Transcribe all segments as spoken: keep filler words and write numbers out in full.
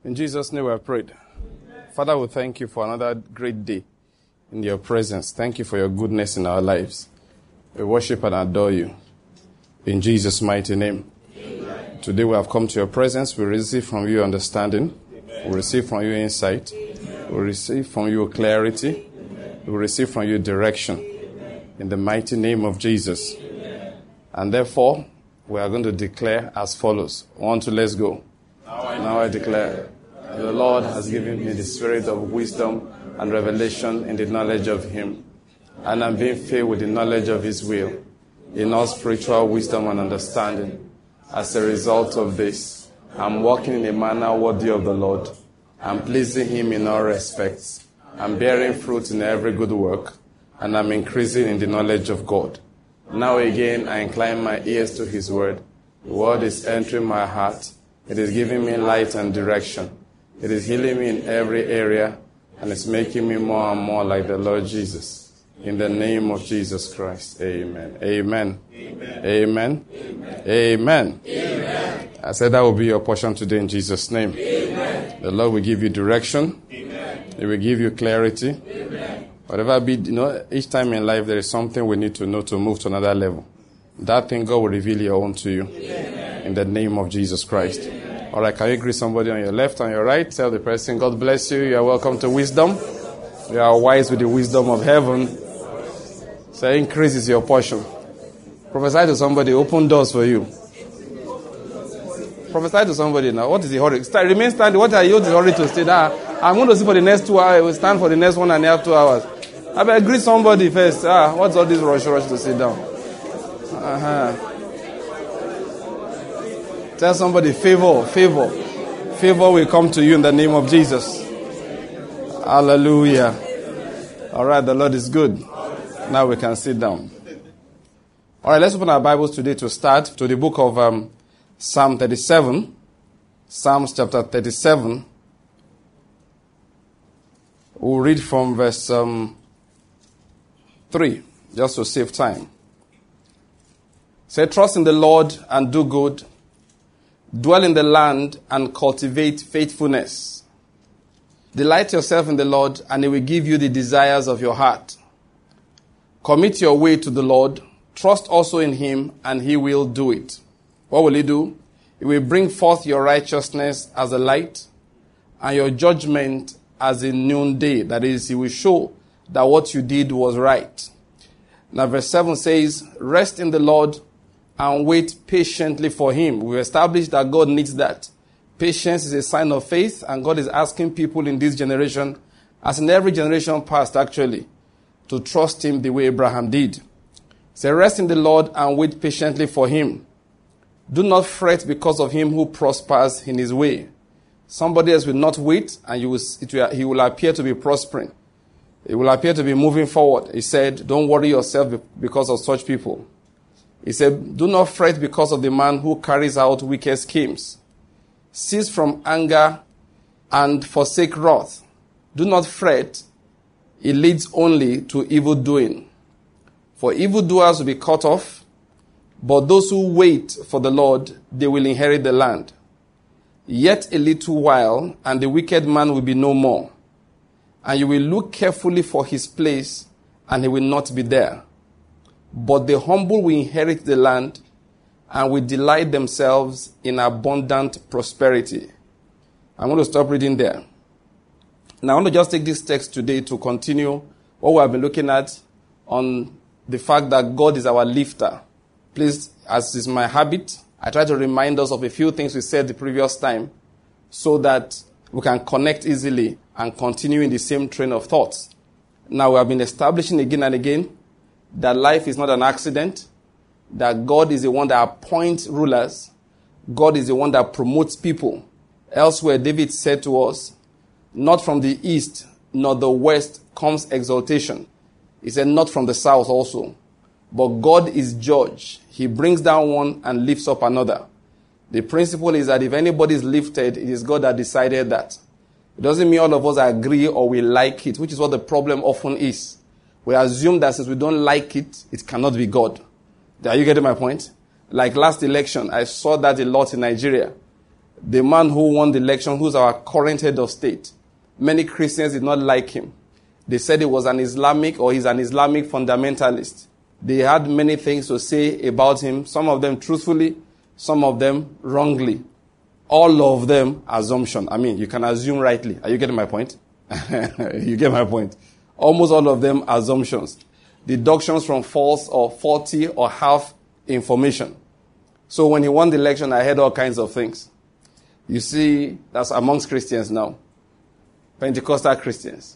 In Jesus' name we have prayed. Father, we thank you for another great day in your presence. Thank you for your goodness in our lives. We worship and adore you. In Jesus' mighty name. Amen. Today we have come to your presence. We receive from you understanding. Amen. We receive from you insight. Amen. We receive from you clarity. Amen. We receive from you direction. Amen. In the mighty name of Jesus. Amen. And therefore, we are going to declare as follows. One, two, let's go. Now I, now I declare, the Lord has given me the spirit of wisdom and revelation in the knowledge of Him. And I'm being filled with the knowledge of His will, in all spiritual wisdom and understanding. As a result of this, I'm walking in a manner worthy of the Lord. I'm pleasing Him in all respects. I'm bearing fruit in every good work, and I'm increasing in the knowledge of God. Now again, I incline my ears to His word. The word is entering my heart. It is giving me light and direction. It is healing me in every area, and it's making me more and more like the Lord Jesus. In the name of Jesus Christ, amen. Amen. Amen. Amen. Amen. Amen. Amen. I said that will be your portion today in Jesus' name. Amen. The Lord will give you direction. Amen. He will give you clarity. Amen. Whatever be, you know, each time in life there is something we need to know to move to another level. That thing God will reveal your own to you. Amen. In the name of Jesus Christ. Amen. All right, can you greet somebody on your left and your right? Tell the person, God bless you. You are welcome to wisdom. You are wise with the wisdom of heaven. So increase is your portion. Prophesy to somebody, open doors for you. Prophesy to somebody now. What is the hurry? Start, remain standing. What are you in the hurry to stay there? I'm going to see for the next two hours. We'll stand for the next one and a half, two hours. I better greet somebody first. Ah, what's all this rush, rush to sit down? Uh-huh. Tell somebody, favor, favor. Favor will come to you in the name of Jesus. Hallelujah. All right, the Lord is good. Now we can sit down. All right, let's open our Bibles today to start to the book of um, Psalm thirty-seven. Psalms chapter thirty-seven. We'll read from verse um, three, just to save time. Say, trust in the Lord and do good. Dwell in the land and cultivate faithfulness. Delight yourself in the Lord, and He will give you the desires of your heart. Commit your way to the Lord. Trust also in Him, and He will do it. What will He do? He will bring forth your righteousness as a light, and your judgment as a noonday. That is, He will show that what you did was right. Now verse seven says, rest in the Lord and wait patiently for Him. We've established that God needs that. Patience is a sign of faith, and God is asking people in this generation, as in every generation past actually, to trust Him the way Abraham did. Say, rest in the Lord and wait patiently for Him. Do not fret because of him who prospers in his way. Somebody else will not wait, and you will, it will, he will appear to be prospering. He will appear to be moving forward. He said, don't worry yourself because of such people. He said, do not fret because of the man who carries out wicked schemes. Cease from anger and forsake wrath. Do not fret. It leads only to evil doing. For evildoers will be cut off, but those who wait for the Lord, they will inherit the land. Yet a little while, and the wicked man will be no more. And you will look carefully for his place, and he will not be there. But the humble will inherit the land and will delight themselves in abundant prosperity. I'm going to stop reading there. Now, I want to just take this text today to continue what we have been looking at on the fact that God is our lifter. Please, as is my habit, I try to remind us of a few things we said the previous time so that we can connect easily and continue in the same train of thoughts. Now, we have been establishing again and again that life is not an accident, that God is the one that appoints rulers, God is the one that promotes people. Elsewhere, David said to us, not from the east nor the west comes exaltation. He said, not from the south also. But God is judge. He brings down one and lifts up another. The principle is that if anybody is lifted, it is God that decided that. It doesn't mean all of us agree or we like it, which is what the problem often is. We assume that since we don't like it, it cannot be God. Are you getting my point? Like last election, I saw that a lot in Nigeria. The man who won the election, who's our current head of state, many Christians did not like him. They said he was an Islamic or he's an Islamic fundamentalist. They had many things to say about him, some of them truthfully, some of them wrongly. All of them assumption. I mean, you can assume rightly. Are you getting my point? You get my point. Almost all of them assumptions. Deductions from false or faulty or half information. So when he won the election, I heard all kinds of things. You see, that's amongst Christians now. Pentecostal Christians.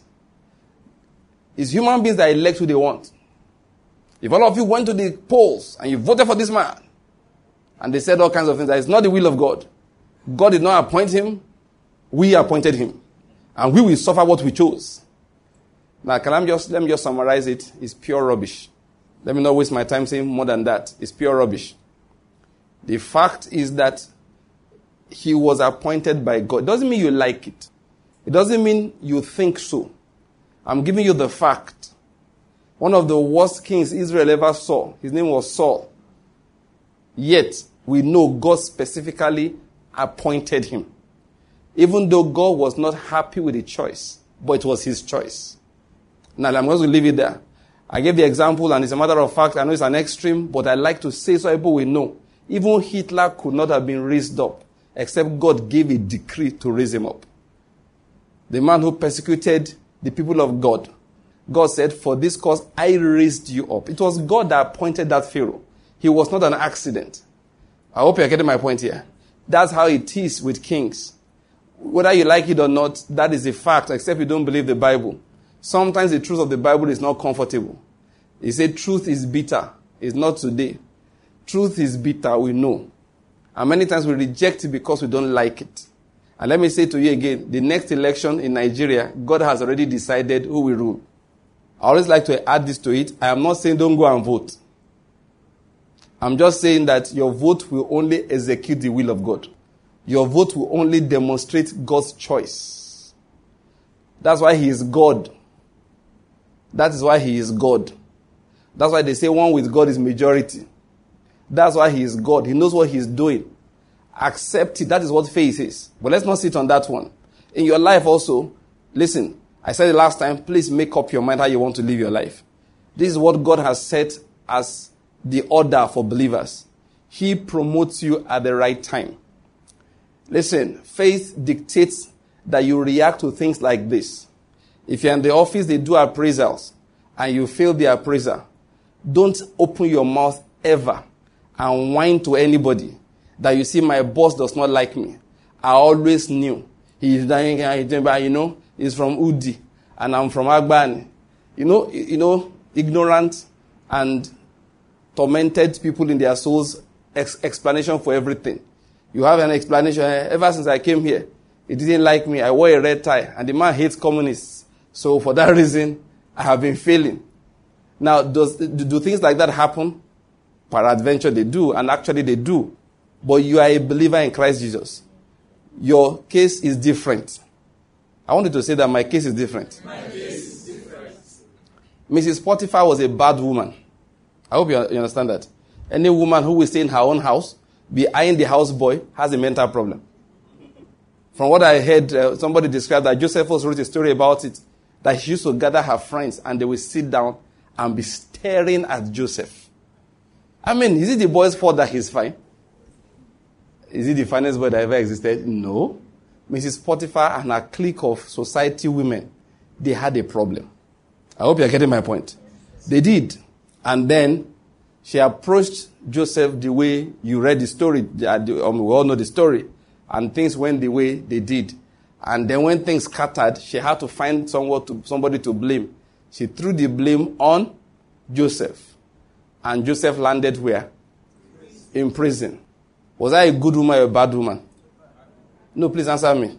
It's human beings that elect who they want. If all of you went to the polls and you voted for this man, and they said all kinds of things, that it's not the will of God. God did not appoint him. We appointed him. And we will suffer what we chose. Now, can I just, let me just summarize it. It's pure rubbish. Let me not waste my time saying more than that. It's pure rubbish. The fact is that he was appointed by God. It doesn't mean you like it. It doesn't mean you think so. I'm giving you the fact. One of the worst kings Israel ever saw, his name was Saul. Yet, we know God specifically appointed him. Even though God was not happy with the choice, but it was his choice. Now, I'm going to leave it there. I gave the example, and it's a matter of fact, I know it's an extreme, but I like to say so people will know. Even Hitler could not have been raised up, except God gave a decree to raise him up. The man who persecuted the people of God, God said, for this cause I raised you up. It was God that appointed that Pharaoh. He was not an accident. I hope you're getting my point here. That's how it is with kings. Whether you like it or not, that is a fact, except you don't believe the Bible. Sometimes the truth of the Bible is not comfortable. He said truth is bitter. It's not today. Truth is bitter, we know. And many times we reject it because we don't like it. And let me say to you again, the next election in Nigeria, God has already decided who will rule. I always like to add this to it. I am not saying don't go and vote. I'm just saying that your vote will only execute the will of God. Your vote will only demonstrate God's choice. That's why he is God. That is why he is God. That's why they say one with God is majority. That's why he is God. He knows what he is doing. Accept it. That is what faith is. But let's not sit on that one. In your life also, listen, I said it last time, please make up your mind how you want to live your life. This is what God has set as the order for believers. He promotes you at the right time. Listen, faith dictates that you react to things like this. If you're in the office, they do appraisals, and you fail the appraiser, don't open your mouth ever and whine to anybody that you see my boss does not like me. I always knew. He's dying, you know, he's from Udi, and I'm from Agbani. You know, you know, ignorant and tormented people in their souls, ex- explanation for everything. You have an explanation. Ever since I came here, he didn't like me. I wore a red tie, and the man hates communists. So for that reason, I have been failing. Now, does, do things like that happen? Peradventure, they do, and actually they do. But you are a believer in Christ Jesus. Your case is different. I wanted to say that my case is different. My case is different. Missus Potiphar was a bad woman. I hope you understand that. Any woman who will stay in her own house, be eyeing the houseboy, has a mental problem. From what I heard, uh, somebody described that Josephus wrote a story about it, that she used to gather her friends and they would sit down and be staring at Joseph. I mean, is it the boy's fault that he's fine? Is he the finest boy that ever existed? No. Missus Potiphar and her clique of society women, they had a problem. I hope you're getting my point. They did. And then she approached Joseph the way you read the story. Um, we all know the story. And things went the way they did. And then when things scattered, she had to find someone to, somebody to blame. She threw the blame on Joseph. And Joseph landed where? In prison. Was I a good woman or a bad woman? No, please answer me.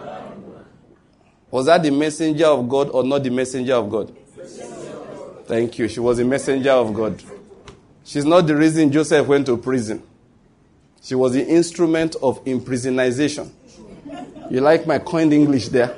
Was that the messenger of God or not the messenger of God? Thank you. She was a messenger of God. She's not the reason Joseph went to prison. She was the instrument of imprisonization. You like my coined English there?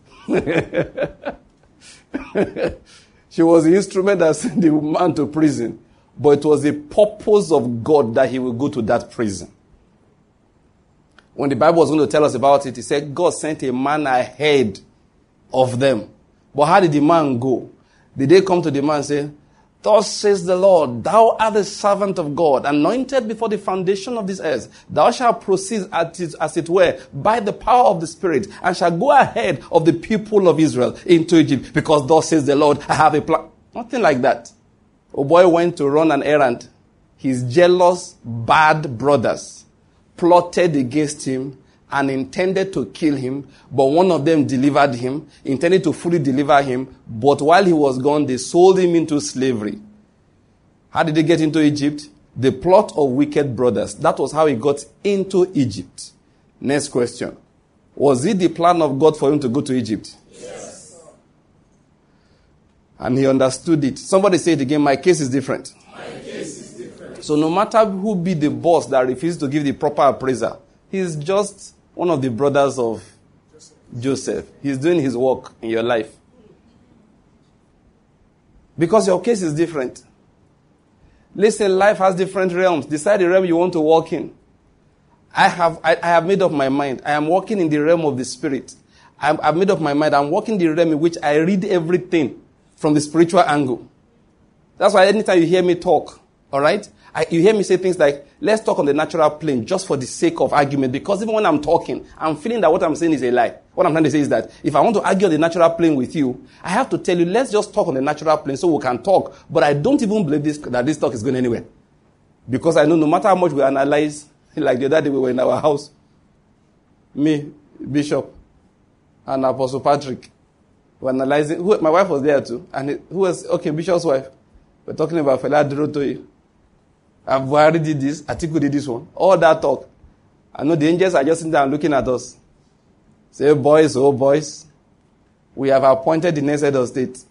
She was the instrument that sent the man to prison. But it was the purpose of God that he will go to that prison. When the Bible was going to tell us about it, it said God sent a man ahead of them. But how did the man go? Did they come to the man and say, thus says the Lord, thou art the servant of God, anointed before the foundation of this earth. Thou shalt proceed as it were by the power of the Spirit, and shall go ahead of the people of Israel into Egypt, because thus says the Lord, I have a plan. Nothing like that. A boy went to run an errand. His jealous, bad brothers plotted against him and intended to kill him, but one of them delivered him, intended to fully deliver him, but while he was gone, they sold him into slavery. How did he get into Egypt? The plot of wicked brothers. That was how he got into Egypt. Next question. Was it the plan of God for him to go to Egypt? Yes. And he understood it. Somebody say it again, my case is different. My case is different. So no matter who be the boss that refuses to give the proper appraisal, he's just one of the brothers of Joseph. He's doing his work in your life. Because your case is different. Listen, life has different realms. Decide the realm you want to walk in. I have I, I have made up my mind. I am walking in the realm of the Spirit. I'm, I've made up my mind. I'm walking the realm in which I read everything from the spiritual angle. That's why anytime you hear me talk, all right, I, you hear me say things like, let's talk on the natural plane just for the sake of argument. Because even when I'm talking, I'm feeling that what I'm saying is a lie. What I'm trying to say is that if I want to argue on the natural plane with you, I have to tell you, let's just talk on the natural plane so we can talk. But I don't even believe this, that this talk is going anywhere. Because I know no matter how much we analyze, like the other day we were in our house, me, Bishop, and Apostle Patrick, we were analyzing, who, my wife was there too, and it, who was, okay, Bishop's wife, we're talking about Fela Durotoye. I've already did this. Atiku did this one. All that talk. I know the angels are just sitting there looking at us. Say, boys, oh boys, we have appointed the next head of state.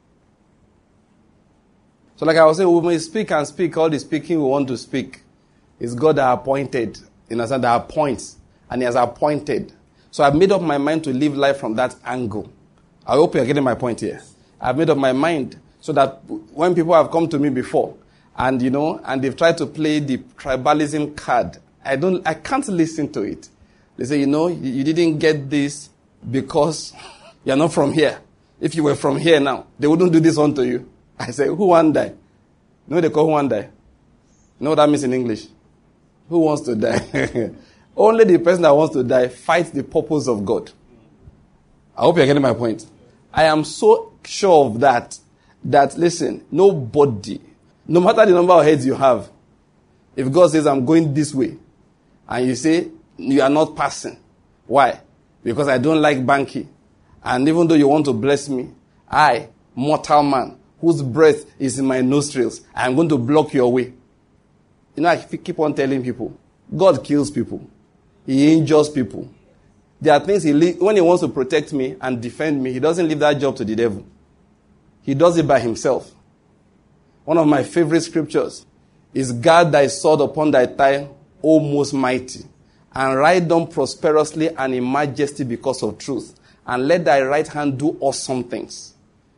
So like I was saying, we may speak and speak all the speaking we want to speak. It's God that appointed. In a sense, that appoints. And he has appointed. So I've made up my mind to live life from that angle. I hope you're getting my point here. I've made up my mind so that when people have come to me before, and, you know, and they've tried to play the tribalism card, I don't, I can't listen to it. They say, you know, you, you didn't get this because you're not from here. If you were from here now, they wouldn't do this one to you. I say, who won't die? You know what they call who won't die? You know what that means in English? Who wants to die? Only the person that wants to die fights the purpose of God. I hope you're getting my point. I am so sure of that, that, listen, nobody, no matter the number of heads you have, if God says, I'm going this way, and you say, you are not passing. Why? Because I don't like Banky. And even though you want to bless me, I, mortal man, whose breath is in my nostrils, I am going to block your way. You know, I keep on telling people, God kills people. He injures people. There are things, he le- when he wants to protect me and defend me, he doesn't leave that job to the devil. He does it by himself. One of my favorite scriptures is, guard thy sword upon thy thigh, O most mighty, and ride on prosperously and in majesty because of truth, and let thy right hand do awesome things.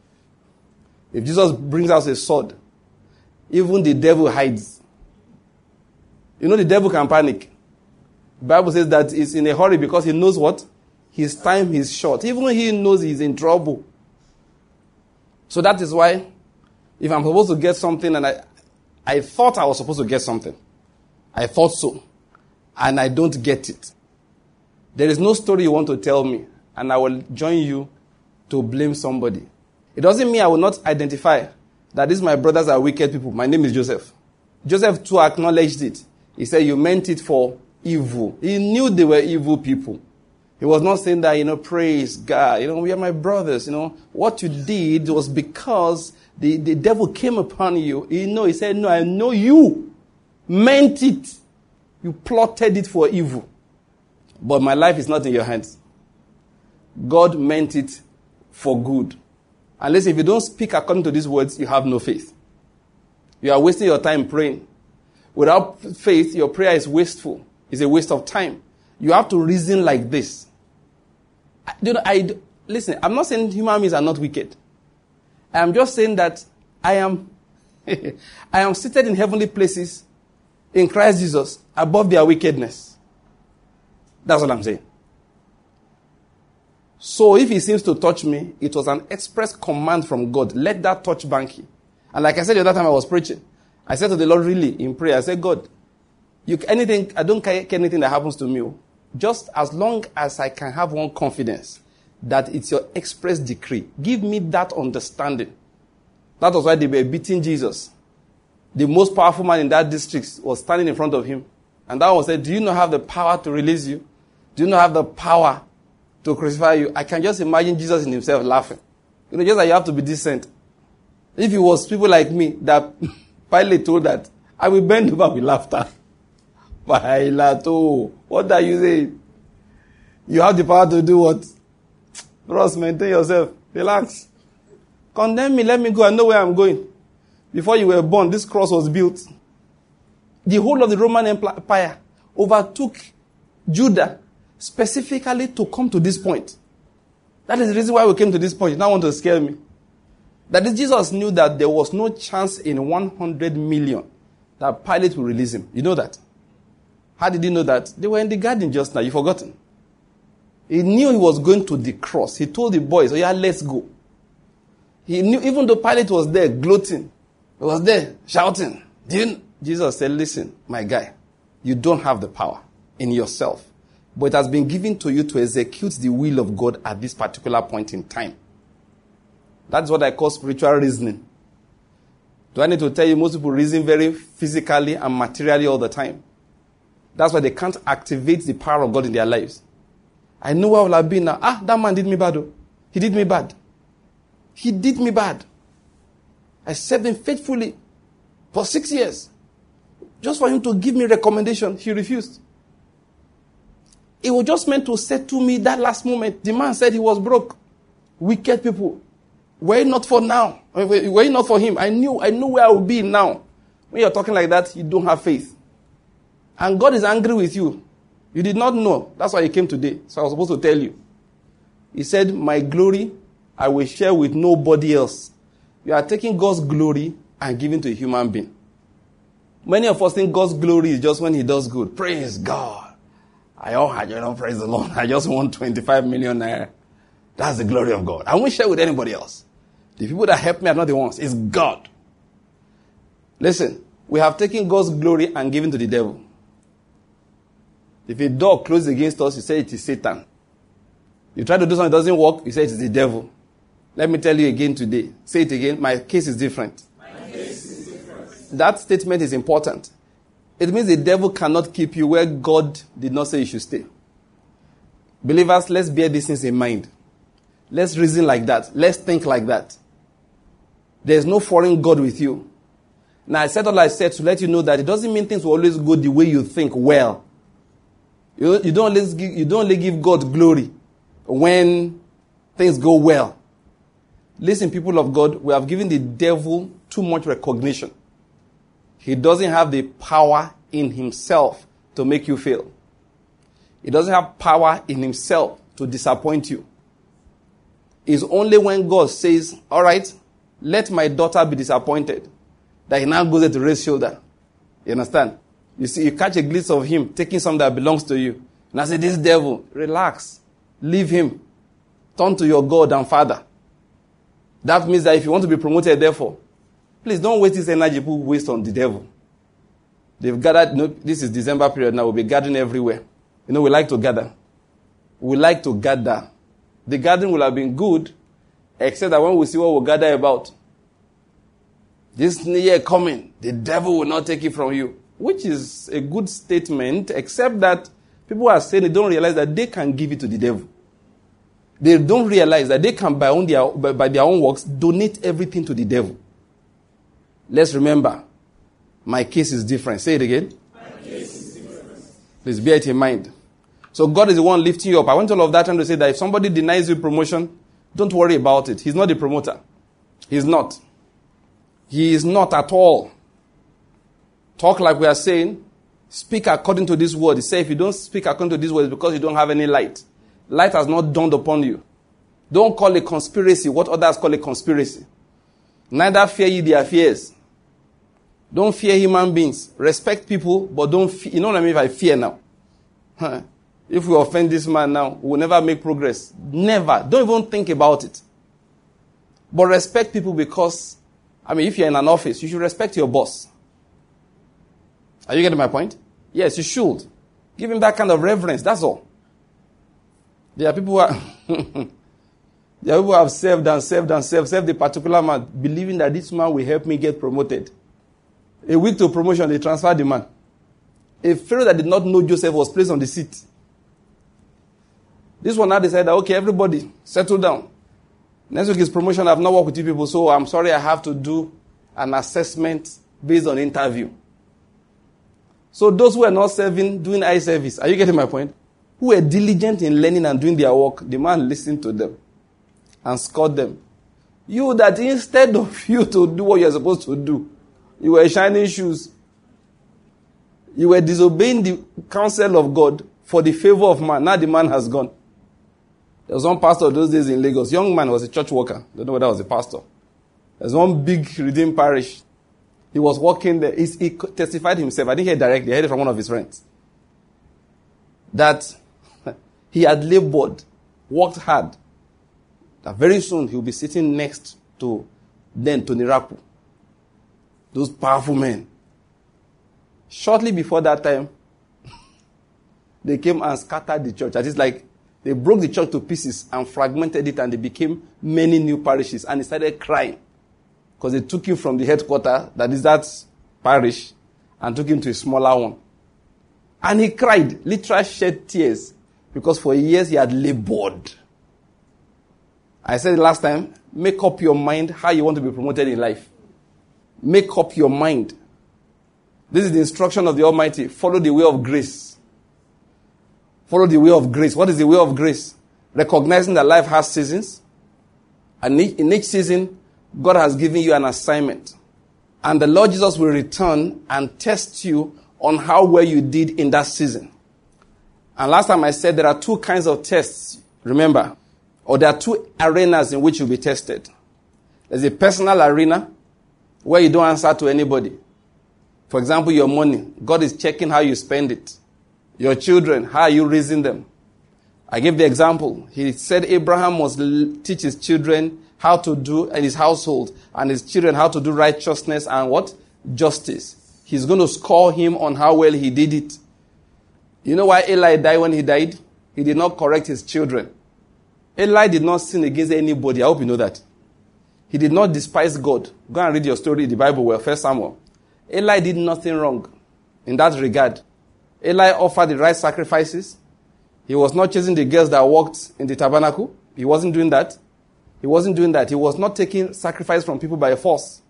If Jesus brings out a sword, even the devil hides. You know the devil can panic. The Bible says that he's in a hurry because he knows what? His time is short. Even he knows he's in trouble. So that is why, if I'm supposed to get something, and I, I thought I was supposed to get something. I thought so. And I don't get it. There is no story you want to tell me, and I will join you to blame somebody. It doesn't mean I will not identify that these my brothers are wicked people. My name is Joseph. Joseph too acknowledged it. He said, you meant it for evil. He knew they were evil people. He was not saying that, you know, praise God. You know, we are my brothers. You know, what you did was because the, the devil came upon you. You know, he said, no, I know you meant it. You plotted it for evil. But my life is not in your hands. God meant it for good. Unless if you don't speak according to these words, you have no faith. You are wasting your time praying. Without faith, your prayer is wasteful. It's a waste of time. You have to reason like this. I, you know, I, listen, I'm not saying human beings are not wicked. I am just saying that I am, I am seated in heavenly places in Christ Jesus above their wickedness. That's what I'm saying. So if he seems to touch me, it was an express command from God. Let that touch Banky. And like I said the other time I was preaching, I said to the Lord really in prayer, I said, God, you anything, I don't care anything that happens to me. Just as long as I can have one confidence that it's your express decree. Give me that understanding. That was why they were beating Jesus. The most powerful man in that district was standing in front of him. And that one said, do you not have the power to release you? Do you not have the power to crucify you? I can just imagine Jesus in himself laughing. You know, just that you have to be decent. If it was people like me that Pilate told that, I will bend over with laughter. Pilate, what are you saying? You have the power to do what? Ross, maintain yourself. Relax. Condemn me, let me go. I know where I'm going. Before you were born, this cross was built. The whole of the Roman Empire overtook Judah specifically to come to this point. That is the reason why we came to this point. You now want to scare me. That is, Jesus knew that there was no chance in one hundred million that Pilate will release him. You know that? How did he know that? They were in the garden just now. You've forgotten. He knew he was going to the cross. He told the boys, oh yeah, let's go. He knew, even though Pilate was there gloating, he was there shouting. Didn't Jesus said, listen, my guy, you don't have the power in yourself, but it has been given to you to execute the will of God at this particular point in time. That's what I call spiritual reasoning. Do I need to tell you, most people reason very physically and materially all the time. That's why they can't activate the power of God in their lives. I know where I will have been now. Ah, that man did me bad. Oh. He did me bad. He did me bad. I served him faithfully for six years. Just for him to give me recommendation, he refused. It was just meant to settle me that last moment. The man said he was broke. Wicked people. Were it not for now, were it not for him, I knew, I knew where I would be now. When you're talking like that, you don't have faith. And God is angry with you. You did not know. That's why he came today. So I was supposed to tell you. He said, my glory I will share with nobody else. You are taking God's glory and giving to a human being. Many of us think God's glory is just when he does good. Praise God. I oh, I don't praise the Lord. I just want twenty-five million naira. That's the glory of God. I won't share with anybody else. The people that help me are not the ones. It's God. Listen, we have taken God's glory and given to the devil. If a door closes against us, you say it is Satan. You try to do something that doesn't work, you say it is the devil. Let me tell you again today. Say it again. My case is different. My case is different. That statement is important. It means the devil cannot keep you where God did not say you should stay. Believers, let's bear these things in mind. Let's reason like that. Let's think like that. There's no foreign God with you. Now, I said all I said to let you know that it doesn't mean things will always go the way you think well. You, you, don't, always give, you don't only give God glory when things go well. Listen, people of God, we have given the devil too much recognition. He doesn't have the power in himself to make you fail. He doesn't have power in himself to disappoint you. It's only when God says, all right, let my daughter be disappointed, that he now goes there to raise shoulder. You understand? You see, you catch a glimpse of him taking something that belongs to you. And I say, this devil, relax. Leave him. Turn to your God and Father. That means that if you want to be promoted, therefore, please don't waste this energy people waste on the devil. They've gathered, you know, this is December period now, we'll be gathering everywhere. You know, we like to gather. We like to gather. The gathering will have been good, except that when we see what we'll gather about, this new year coming, the devil will not take it from you. Which is a good statement, except that people are saying they don't realize that they can give it to the devil. They don't realize that they can, by, own their, by, by their own works, donate everything to the devil. Let's remember, my case is different. Say it again. My case is different. Please bear it in mind. So God is the one lifting you up. I want all of that time to say that if somebody denies you promotion, don't worry about it. He's not the promoter. He's not. He is not at all. Talk like we are saying. Speak according to this word. He said if you don't speak according to this word, it's because you don't have any light. Light has not dawned upon you. Don't call a conspiracy what others call a conspiracy. Neither fear ye their fears. Don't fear human beings. Respect people, but don't fear. You know what I mean if I fear now? Huh? If we offend this man now, we will never make progress. Never. Don't even think about it. But respect people because, I mean, if you're in an office, you should respect your boss. Are you getting my point? Yes, you should. Give him that kind of reverence. That's all. There are people who are there are people who have served and served and served, served a particular man, believing that this man will help me get promoted. A week to promotion, they transferred the man. A Pharaoh that did not know Joseph was placed on the seat. This one now decided, okay, everybody, settle down. Next week is promotion. I've not worked with you people, so I'm sorry I have to do an assessment based on interview. So those who are not serving, doing eye service, are you getting my point? Who were diligent in learning and doing their work, the man listened to them and scored them. You that instead of you to do what you're supposed to do, you were shining shoes. You were disobeying the counsel of God for the favor of man. Now the man has gone. There was one pastor those days in Lagos. Young man was a church worker. Don't know whether that was a pastor. There's one big redeemed parish. He was working there. He, he testified himself. I didn't hear it directly. I heard it from one of his friends. That he had labored, worked hard. That very soon he will be sitting next to then Tony Rapu. Those powerful men. Shortly before that time, they came and scattered the church. That is like they broke the church to pieces and fragmented it, and they became many new parishes. And he started crying because they took him from the headquarters, that is that parish, and took him to a smaller one. And he cried, literally shed tears, because for years he had labored. I said last time, make up your mind how you want to be promoted in life. Make up your mind. This is the instruction of the Almighty. Follow the way of grace. Follow the way of grace. What is the way of grace? Recognizing that life has seasons. And in each season, God has given you an assignment. And the Lord Jesus will return and test you on how well you did in that season. And last time I said there are two kinds of tests, remember. Or there are two arenas in which you'll be tested. There's a personal arena where you don't answer to anybody. For example, your money. God is checking how you spend it. Your children, how are you raising them? I gave the example. He said Abraham must teach his children how to do, and his household, and his children how to do righteousness and what? Justice. He's going to score him on how well he did it. You know why Eli died when he died? He did not correct his children. Eli did not sin against anybody. I hope you know that. He did not despise God. Go and read your story in the Bible, well, First Samuel. Eli did nothing wrong in that regard. Eli offered the right sacrifices. He was not chasing the girls that walked in the tabernacle. He wasn't doing that. He wasn't doing that. He was not taking sacrifice from people by force.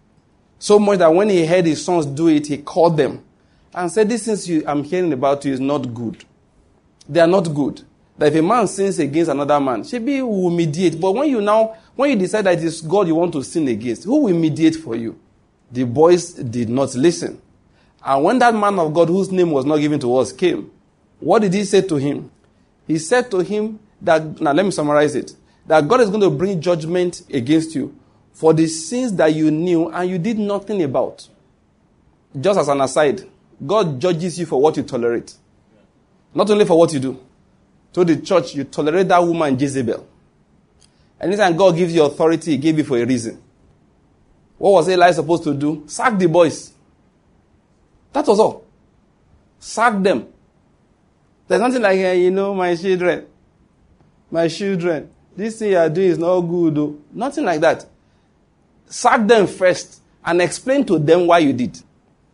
So much that when he heard his sons do it, he called them and said, "These things you, I'm hearing about you is not good. They are not good. That if a man sins against another man, maybe we will mediate. But when you now, when you decide that it's God you want to sin against, who will mediate for you?" The boys did not listen. And when that man of God, whose name was not given to us, came, what did he say to him? He said to him that, now let me summarize it, that God is going to bring judgment against you for the sins that you knew and you did nothing about. Just as an aside, God judges you for what you tolerate. Not only for what you do. To the church, you tolerate that woman Jezebel. Anytime God gives you authority, he gave you for a reason. What was Eli supposed to do? Sack the boys. That was all. Sack them. There's nothing like, hey, you know, my children. My children. This thing you are doing is not good, though. Nothing like that. Sack them first and explain to them why you did.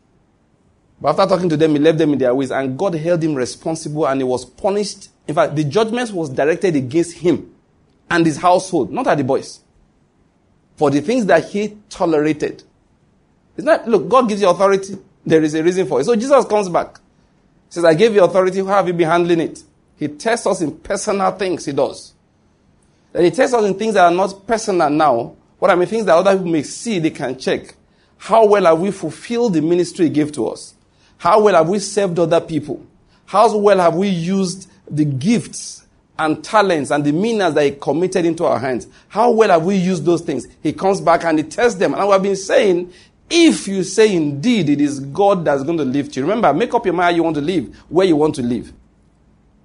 But after talking to them, he left them in their ways, and God held him responsible, and he was punished. In fact, the judgment was directed against him and his household, not at the boys, for the things that he tolerated. It's not, look, God gives you authority. There is a reason for it. So Jesus comes back. He says, I gave you authority. How have you been handling it? He tests us in personal things. He does. And he tests us in things that are not personal now. What I mean, things that other people may see, they can check. How well have we fulfilled the ministry he gave to us? How well have we served other people? How well have we used the gifts and talents and the means that he committed into our hands? How well have we used those things? He comes back and he tests them. And we have been saying, if you say indeed it is God that's going to lift you. Remember, make up your mind how you want to live, where you want to live.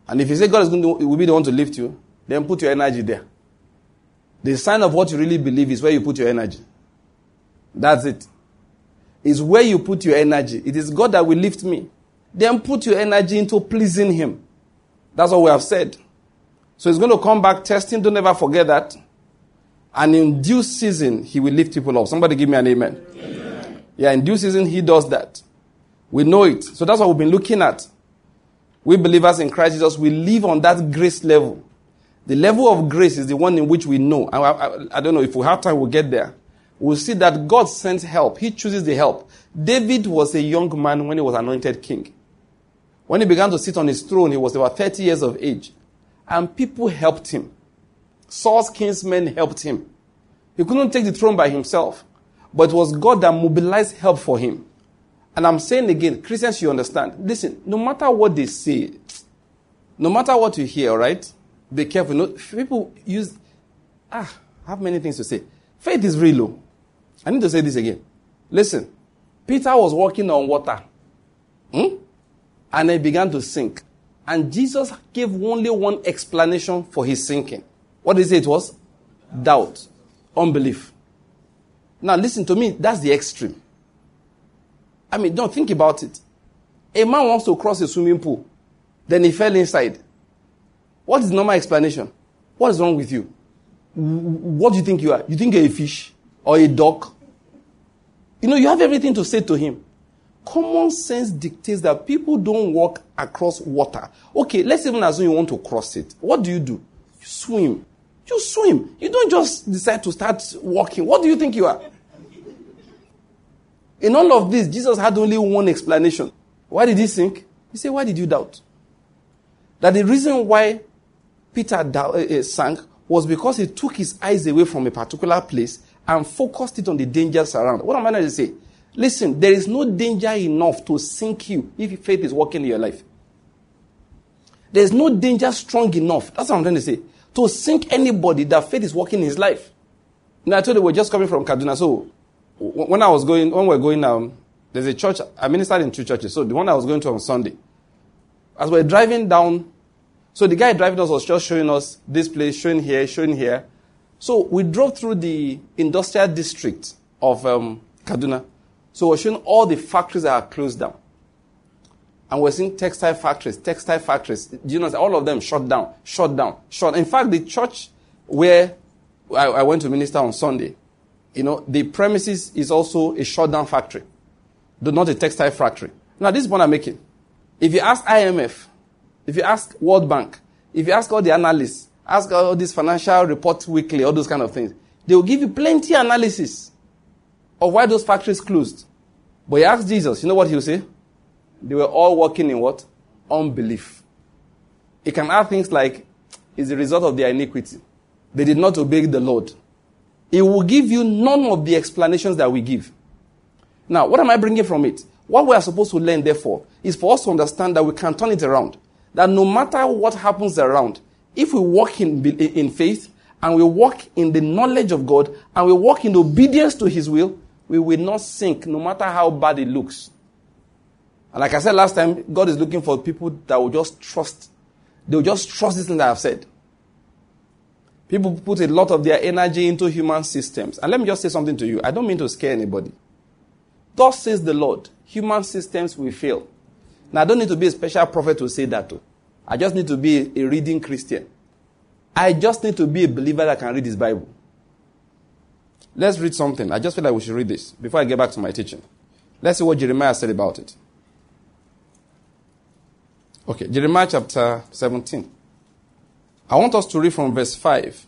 And if you say God is going to, will be the one to lift you, then put your energy there. The sign of what you really believe is where you put your energy. That's it. It's where you put your energy. It is God that will lift me. Then put your energy into pleasing Him. That's what we have said. So He's going to come back testing. Don't ever forget that. And in due season, He will lift people up. Somebody give me an amen. Amen. Yeah, in due season, He does that. We know it. So that's what we've been looking at. We believers in Christ Jesus, we live on that grace level. The level of grace is the one in which we know. I, I, I don't know, if we have time, we'll get there. We'll see that God sends help. He chooses the help. David was a young man when he was anointed king. When he began to sit on his throne, he was about thirty years of age. And people helped him. Saul's kinsmen helped him. He couldn't take the throne by himself. But it was God that mobilized help for him. And I'm saying again, Christians, you understand. Listen, no matter what they say, no matter what you hear, all right? Be careful. No, people use, ah, I have many things to say. Faith is real low. I need to say this again. Listen, Peter was walking on water. Hmm? And he began to sink. And Jesus gave only one explanation for his sinking. What did he say it was? Doubt. Unbelief. Now listen to me, that's the extreme. I mean, don't think about it. A man wants to cross a swimming pool. Then he fell inside. What is the normal explanation? What is wrong with you? What do you think you are? You think you're a fish? Or a duck? You know, you have everything to say to him. Common sense dictates that people don't walk across water. Okay, let's even assume you want to cross it. What do you do? You swim. You swim. You don't just decide to start walking. What do you think you are? In all of this, Jesus had only one explanation. Why did he sink? He said, why did you doubt? That the reason why Peter doubt, uh, sank was because he took his eyes away from a particular place and focused it on the dangers around. What am I trying to say? Listen, there is no danger enough to sink you if faith is working in your life. There is no danger strong enough, that's what I'm trying to say, to sink anybody that faith is working in his life. Now, I told you we're just coming from Kaduna, so when I was going, when we we're going, um, there's a church, I ministered in two churches, so the one I was going to on Sunday, as we're driving down, so the guy driving us was just showing us this place, showing here, showing here. So we drove through the industrial district of um, Kaduna. So we're showing all the factories that are closed down. And we're seeing textile factories, textile factories. Do you know, all of them shut down, shut down, shut. In fact, the church where I, I went to minister on Sunday, you know, the premises is also a shut down factory, not a textile factory. Now, this is what I'm making. If you ask I M F, if you ask World Bank, if you ask all the analysts, ask all these financial reports weekly, all those kind of things, they will give you plenty of analysis of why those factories closed. But you ask Jesus, you know what he will say? They were all working in what? Unbelief. He can add things like, it's the result of their iniquity. They did not obey the Lord. He will give you none of the explanations that we give. Now, what am I bringing from it? What we are supposed to learn, therefore, is for us to understand that we can turn it around. That no matter what happens around, if we walk in, in faith, and we walk in the knowledge of God, and we walk in obedience to His will, we will not sink, no matter how bad it looks. And like I said last time, God is looking for people that will just trust. They will just trust this thing that I've said. People put a lot of their energy into human systems. And let me just say something to you. I don't mean to scare anybody. Thus says the Lord, human systems will fail. Now, I don't need to be a special prophet to say that. Too. I just need to be a reading Christian. I just need to be a believer that can read his Bible. Let's read something. I just feel like we should read this before I get back to my teaching. Let's see what Jeremiah said about it. Okay, Jeremiah chapter seventeen. I want us to read from verse five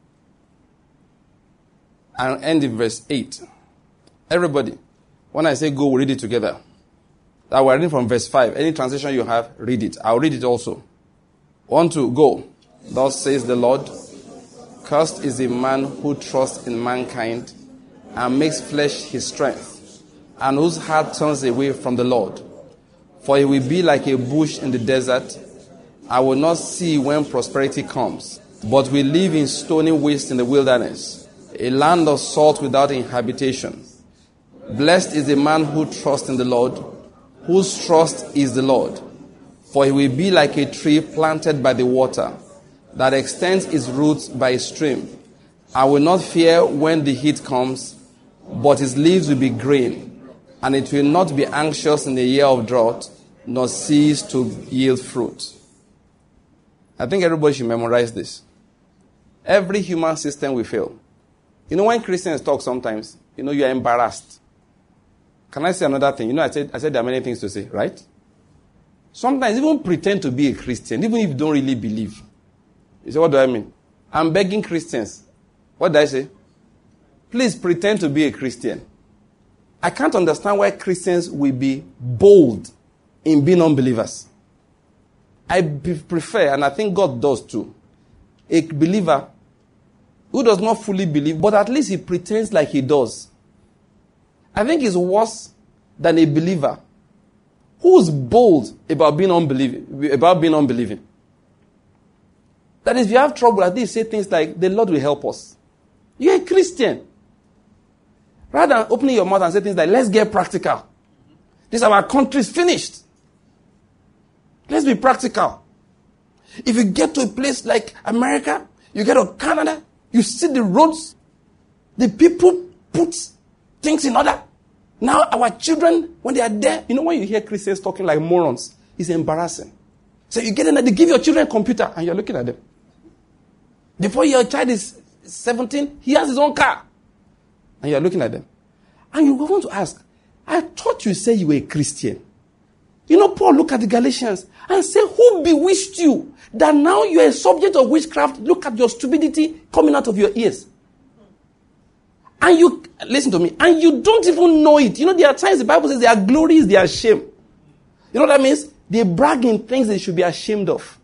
and end in verse eight. Everybody, when I say go, we'll read it together. That we're reading from verse five. Any translation you have, read it. I'll read it also. One, two, go. Thus says the Lord, cursed is the man who trusts in mankind and makes flesh his strength, and whose heart turns away from the Lord. For he will be like a bush in the desert. I will not see when prosperity comes, but will live in stony waste in the wilderness, a land of salt without inhabitation. Blessed is the man who trusts in the Lord, whose trust is the Lord. For he will be like a tree planted by the water, that extends its roots by a stream, and will not fear when the heat comes, but his leaves will be green, and it will not be anxious in the year of drought, nor cease to yield fruit. I think everybody should memorize this. Every human system will fail. You know, when Christians talk sometimes, you know, you are embarrassed. Can I say another thing? You know, I said, I said there are many things to say, right? Sometimes even pretend to be a Christian, even if you don't really believe. You say, what do I mean? I'm begging Christians. What did I say? Please pretend to be a Christian. I can't understand why Christians will be bold in being unbelievers. I prefer, and I think God does too, a believer who does not fully believe, but at least he pretends like he does. I think it's worse than a believer who's bold about being unbelieving, about being unbelieving. That is, if you have trouble, at least say things like, the Lord will help us. You're a Christian. Rather than opening your mouth and say things like, let's get practical. This our country is finished. Let's be practical. If you get to a place like America, you get to Canada, you see the roads, the people put things in order. Now our children, when they are there, you know when you hear Christians talking like morons, it's embarrassing. So you get in there, they give your children a computer and you're looking at them. Before your child is seventeen, he has his own car. And you're looking at them. And you want to ask, I thought you said you were a Christian. You know, Paul look at the Galatians and say, who bewitched you that now you are a subject of witchcraft? Look at your stupidity coming out of your ears. And you, listen to me, and you don't even know it. You know, there are times the Bible says their glory is their shame. You know what that means? They brag in things they should be ashamed of.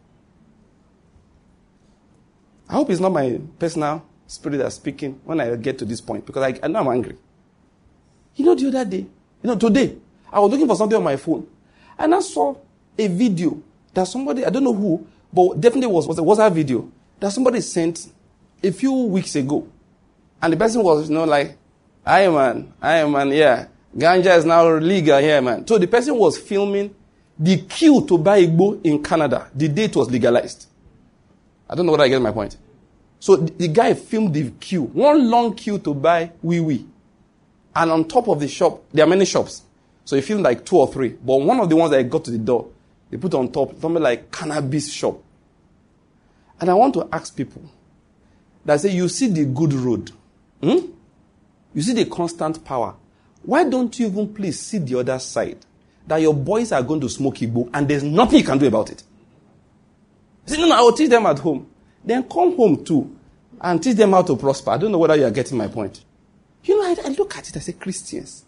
I hope it's not my personal spirit that's speaking when I get to this point, because I, I know I'm angry. You know, the other day, you know, today, I was looking for something on my phone, and I saw a video that somebody, I don't know who, but definitely was, was, was a video that somebody sent a few weeks ago. And the person was, you know, like, aye man, aye man, yeah, ganja is now legal here, man. So the person was filming the queue to buy Igbo in Canada the day it was legalized. I don't know whether I get my point. So the, the guy filmed the queue, one long queue to buy wee wee. And on top of the shop, there are many shops. So he filmed like two or three. But one of the ones that got to the door, they put on top something like cannabis shop. And I want to ask people that say, you see the good road. Hmm? You see the constant power. Why don't you even please see the other side? That your boys are going to smoke Igbo and there's nothing you can do about it. You say, no, no, I will teach them at home. Then come home too and teach them how to prosper. I don't know whether you are getting my point. You know, I, I look at it, I say, Christians.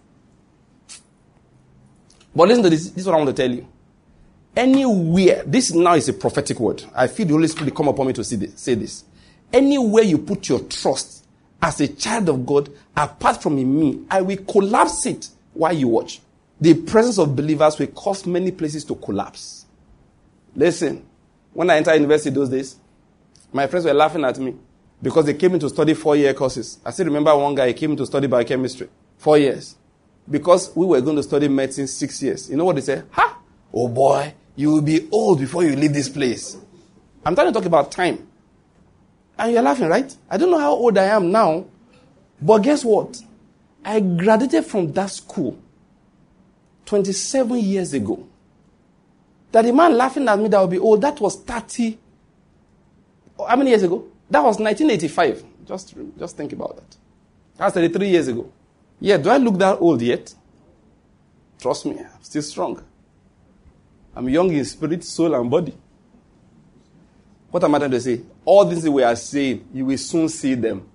But listen to this. This is what I want to tell you. Anywhere, this now is a prophetic word. I feel the Holy Spirit come upon me to see this, say this. Anywhere you put your trust as a child of God, apart from in me, I will collapse it while you watch. The presence of believers will cause many places to collapse. Listen, when I entered university those days, my friends were laughing at me because they came in to study four-year courses. I still remember one guy, he came in to study biochemistry. Four years. Because we were going to study medicine six years. You know what they say? Ha! Oh boy, you will be old before you leave this place. I'm trying to talk about time. And you're laughing, right? I don't know how old I am now. But guess what? I graduated from that school twenty-seven years ago. That the man laughing at me that would be old, that was thirty. How many years ago? That was nineteen eighty-five. Just, just think about that. That's thirty-three years ago. Yeah, do I look that old yet? Trust me, I'm still strong. I'm young in spirit, soul, and body. What am I trying to say? All things we are saying, you will soon see them.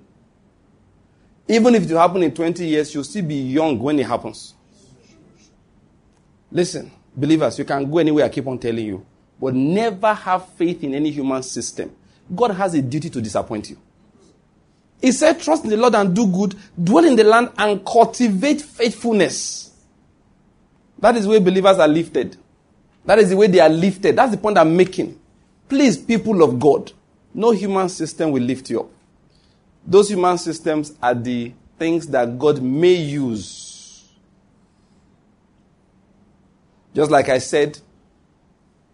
Even if it will happen in twenty years, you'll still be young when it happens. Listen, believers, you can go anywhere I keep on telling you. But never have faith in any human system. God has a duty to disappoint you. He said, trust in the Lord and do good, dwell in the land and cultivate faithfulness. That is the way believers are lifted. That is the way they are lifted. That's the point I'm making. Please, people of God, no human system will lift you up. Those human systems are the things that God may use. Just like I said,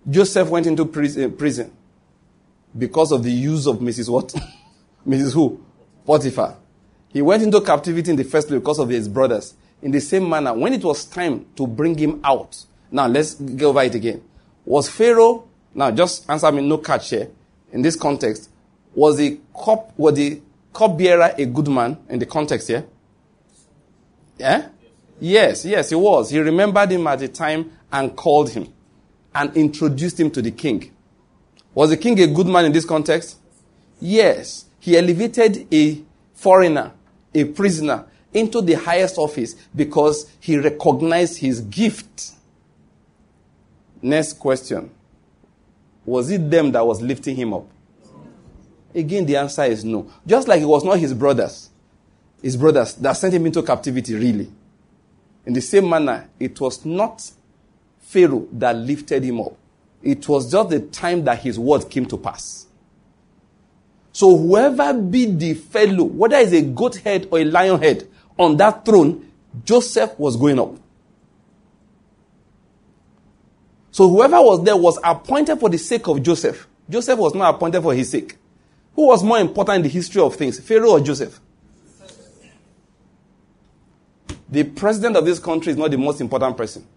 Joseph went into prison because of the use of Missus what? Missus who? Potiphar. He went into captivity in the first place because of his brothers. In the same manner, when it was time to bring him out, now let's go over it again. Was Pharaoh, now just answer me, no catch here, in this context, was the cup, was the cupbearer a good man in the context here? Yeah? Yes, yes, he was. He remembered him at the time and called him and introduced him to the king. Was the king a good man in this context? Yes. He elevated a foreigner, a prisoner, into the highest office because he recognized his gift. Next question. Was it them that was lifting him up? Again, the answer is no. Just like it was not his brothers, his brothers that sent him into captivity, really. In the same manner, it was not Pharaoh that lifted him up. It was just the time that his word came to pass. So whoever be the fellow, whether it's a goat head or a lion head, on that throne, Joseph was going up. So whoever was there was appointed for the sake of Joseph. Joseph was not appointed for his sake. Who was more important in the history of things, Pharaoh or Joseph? The president of this country is not the most important person.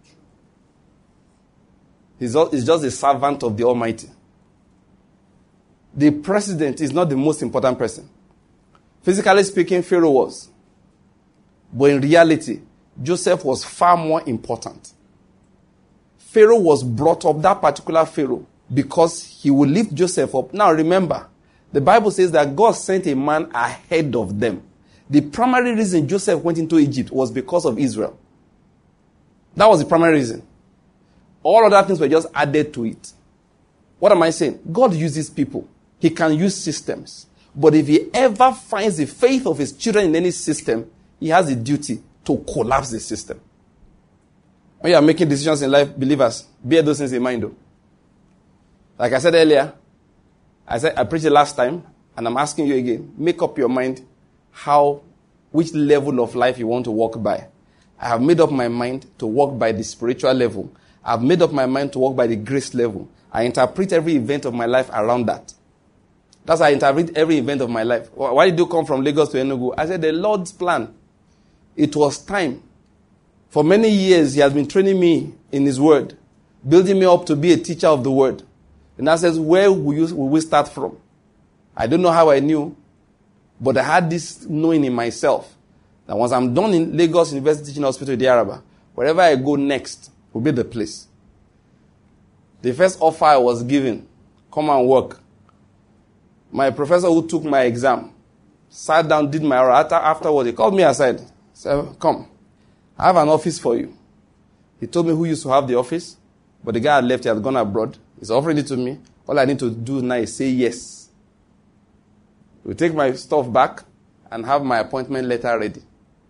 He's just a servant of the Almighty. The president is not the most important person. Physically speaking, Pharaoh was. But in reality, Joseph was far more important. Pharaoh was brought up, that particular Pharaoh, because he would lift Joseph up. Now remember, the Bible says that God sent a man ahead of them. The primary reason Joseph went into Egypt was because of Israel. That was the primary reason. All other things were just added to it. What am I saying? God uses people. He can use systems. But if he ever finds the faith of his children in any system, he has a duty to collapse the system. When you are making decisions in life, believers, bear those things in mind though. Like I said earlier, I said I preached it last time, and I'm asking you again, make up your mind how, which level of life you want to walk by. I have made up my mind to walk by the spiritual level. I've made up my mind to walk by the grace level. I interpret every event of my life around that. That's how I interpret every event of my life. Why did you come from Lagos to Enugu? I said, the Lord's plan. It was time. For many years, he has been training me in his word, building me up to be a teacher of the word. And I says, where will, you, will we start from? I don't know how I knew, but I had this knowing in myself that once I'm done in Lagos University Teaching Hospital in the Araba, wherever I go next will be the place. The first offer I was given, come and work. My professor who took my exam sat down, did my oral. After, afterwards, he called me aside. Said, come, I have an office for you. He told me who used to have the office, but the guy had left, he had gone abroad. He's offering it to me. All I need to do now is say yes. We take my stuff back and have my appointment letter ready.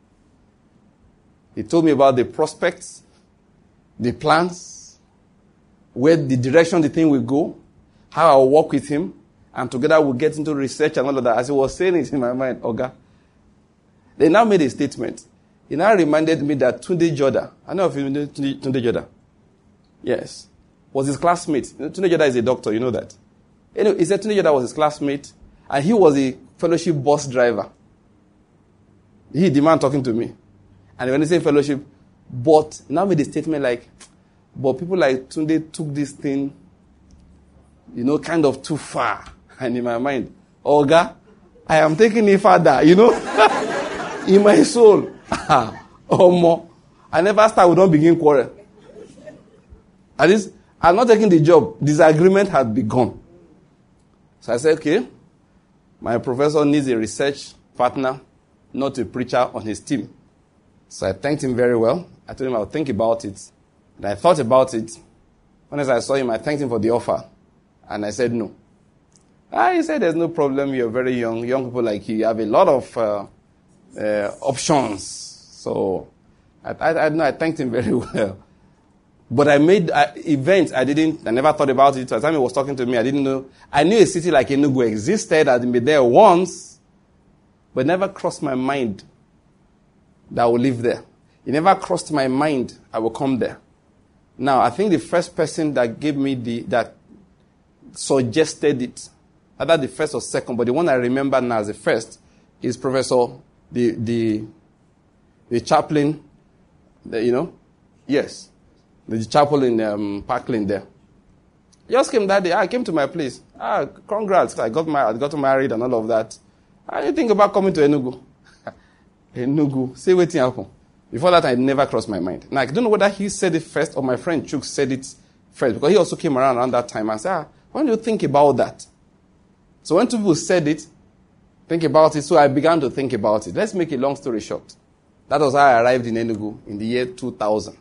He told me about the prospects, the plans, where the direction the thing will go, how I'll work with him, and together we'll get into research and all of that. As he was saying it in my mind, Oga. They now made a statement. He now reminded me that Tunde Joda, I know if you know Tunde, Tunde Joda. Yes. Was his classmate. Tunde Joda is a doctor, you know that. Anyway, he said Tunde Joda was his classmate, and he was a fellowship bus driver. He, the man talking to me. And when he said fellowship, but now made a statement like, but people like Tunde took this thing, you know, kind of too far. And in my mind, Oga, I am taking it further, you know, in my soul. Oh, more. I never start, we don't begin quarrel. At least, I'm not taking the job. Disagreement had begun. So I said, okay, my professor needs a research partner, not a preacher on his team. So I thanked him very well. I told him I would think about it. And I thought about it. When I saw him, I thanked him for the offer. And I said no. Ah, he said, there's no problem. You're very young. Young people like you, you have a lot of uh, uh, options. So I, I, I, no, I thanked him very well. But I made uh, events. I didn't, I never thought about it. By the time he was talking to me, I didn't know. I knew a city like Enugu existed. I'd been there once. But it never crossed my mind that I would live there. It never crossed my mind I will come there. Now, I think the first person that gave me the, that suggested it, either the first or second, but the one I remember now as the first is Professor, the, the, the chaplain, the, you know, yes, the chaplain in um, Parkland there. He just came that day. I came to my place. Ah, congrats. I got married, I got married and all of that. I didn't think about coming to Enugu. Enugu. Say what happened. Before that, I never crossed my mind. Now, I don't know whether he said it first or my friend Chuk said it first, because he also came around around that time and said, ah, why don't you think about that? So when two people said it, think about it, so I began to think about it. Let's make a long story short. That was how I arrived in Enugu in the year two thousand.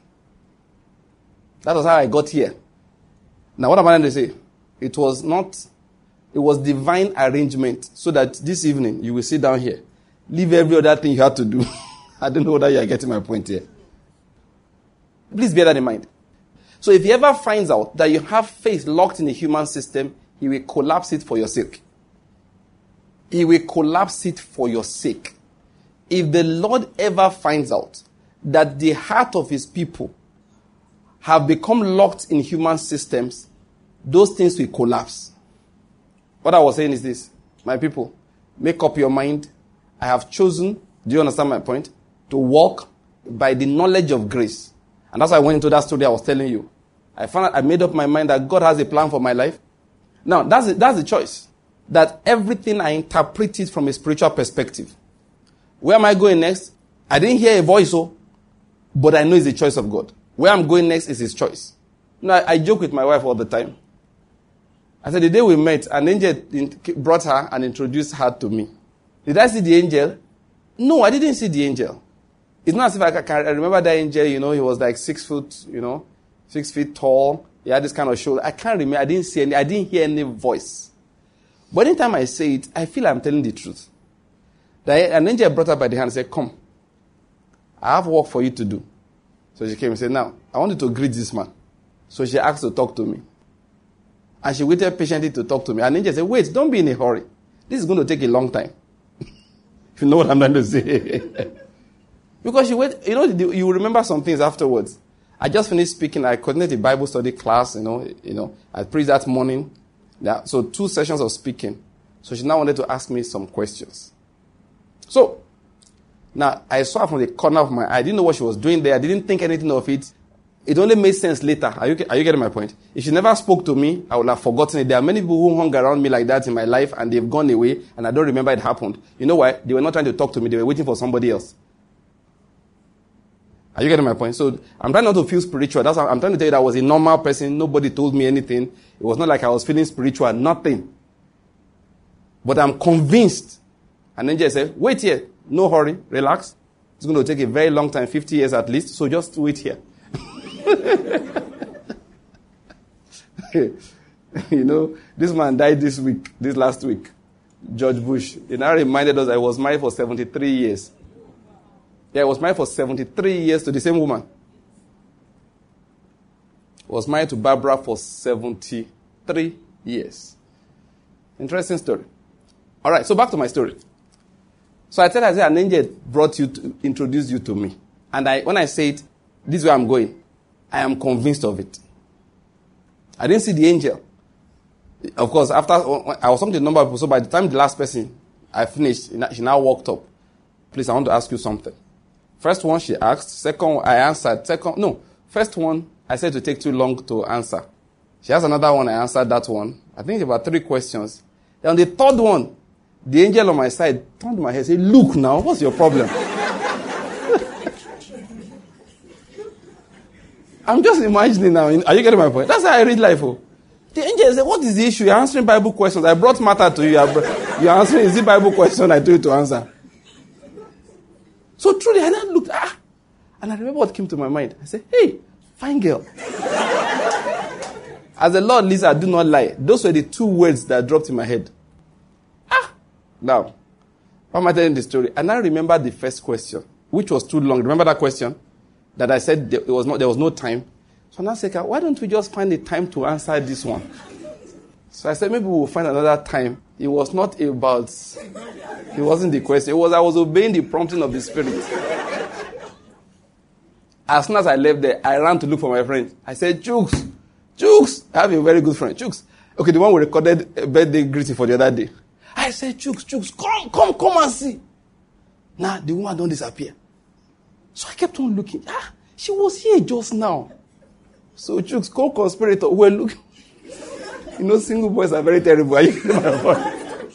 That was how I got here. Now, what am I going to say? It was not, it was divine arrangement so that this evening you will sit down here, leave every other thing you had to do. I don't know whether you are getting my point here. Please bear that in mind. So if he ever finds out that you have faith locked in the human system, he will collapse it for your sake. He will collapse it for your sake. If the Lord ever finds out that the heart of his people have become locked in human systems, those things will collapse. What I was saying is this, my people, make up your mind. I have chosen, do you understand my point? To walk by the knowledge of grace. And that's why I went into that story I was telling you. I found I made up my mind that God has a plan for my life. Now, that's the, that's the choice. That everything I interpret it from a spiritual perspective. Where am I going next? I didn't hear a voice, oh, but I know it's the choice of God. Where I'm going next is his choice. You know, I, I joke with my wife all the time. I said, the day we met, an angel brought her and introduced her to me. Did I see the angel? No, I didn't see the angel. It's not as if I can I remember that angel, you know, he was like six foot, you know, six feet tall. He had this kind of shoulder. I can't remember. I didn't see any, I didn't hear any voice. But anytime I say it, I feel I'm telling the truth. That an angel brought her by the hand and said, come, I have work for you to do. So she came and said, now, I want you to greet this man. So she asked to talk to me. And she waited patiently to talk to me. And the angel said, wait, don't be in a hurry. This is going to take a long time. If you know what I'm trying to say. Because you wait, you know, you remember some things afterwards. I just finished speaking. I coordinated a Bible study class, you know, you know, I preached that morning. Yeah, so two sessions of speaking. So she now wanted to ask me some questions. So, now, I saw her from the corner of my eye. I didn't know what she was doing there. I didn't think anything of it. It only made sense later. Are you, are you getting my point? If she never spoke to me, I would have forgotten it. There are many people who hung around me like that in my life, and they've gone away, and I don't remember it happened. You know why? They were not trying to talk to me. They were waiting for somebody else. Are you getting my point? So, I'm trying not to feel spiritual. That's how I'm trying to tell you that I was a normal person. Nobody told me anything. It was not like I was feeling spiritual. Nothing. But I'm convinced. And then just said, wait here. No hurry. Relax. It's going to take a very long time, fifty years at least. So just wait here. You know, this man died this week, this last week. George Bush. He now reminded us I was married for seventy-three years. Yeah, I was married for seventy-three years to the same woman. I was married to Barbara for seventy-three years. Interesting story. All right, so back to my story. So I tell her, I said, an angel brought you to, introduced you to me. And I, when I say it, this is where I'm going. I am convinced of it. I didn't see the angel. Of course, after, I was talking to a number of people, so by the time the last person, I finished, she now walked up. Please, I want to ask you something. First one, she asked. Second one, I answered. Second, no. First one, I said to take too long to answer. She asked another one, I answered that one. I think about three questions. Then on the third one, the angel on my side turned my head and said, look now, what's your problem? I'm just imagining now. Are you getting my point? That's how I read life. Oh. The angel said, what is the issue? You're answering Bible questions. I brought matter to you. You're answering, is it Bible question I told you to answer? So truly, I then looked, ah, and I remember what came to my mind. I said, hey, fine girl. As the Lord lives, I do not lie. Those were the two words that dropped in my head. Ah, now, why am I telling the story? And I remember the first question, which was too long. Remember that question? That I said there was, not, there was no time. So now I said, why don't we just find a time to answer this one? So I said, maybe we'll find another time. It was not about, it wasn't the question. It was, I was obeying the prompting of the Spirit. As soon as I left there, I ran to look for my friend. I said, Chooks, Chooks. I have a very good friend, Chooks. Okay, the one we recorded a birthday greeting for the other day. I said, Chooks, Chooks, come, come, come and see. Now, the woman don't disappear. So I kept on looking. Ah, she was here just now. So Chooks, co-conspirator, we're looking. You know, single boys are very terrible. Are you getting my point?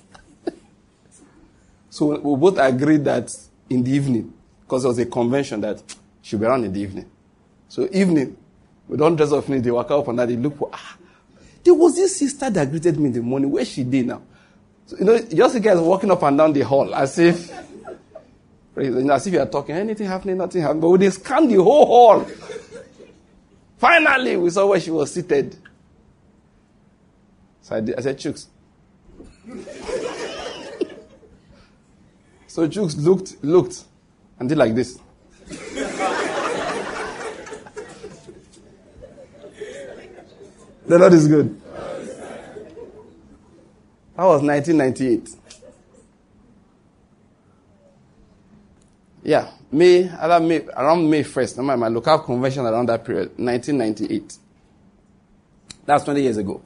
So we both agreed that in the evening, because there was a convention that she'll be around in the evening. So evening, we don't dress up, they walk up and they look for, ah, there was this sister that greeted me in the morning. Where she did now? So, you know, just the guys walking up and down the hall as if, as if you are talking, anything happening, nothing happening. But we scanned the whole hall. Finally, we saw where she was seated. So I, did, I said, Chooks. So Chooks looked, looked, and did like this. The Lord is good. That was nineteen ninety-eight. Yeah, May, around May, around May first, my, my local convention around that period, nineteen ninety-eight. That's twenty years ago.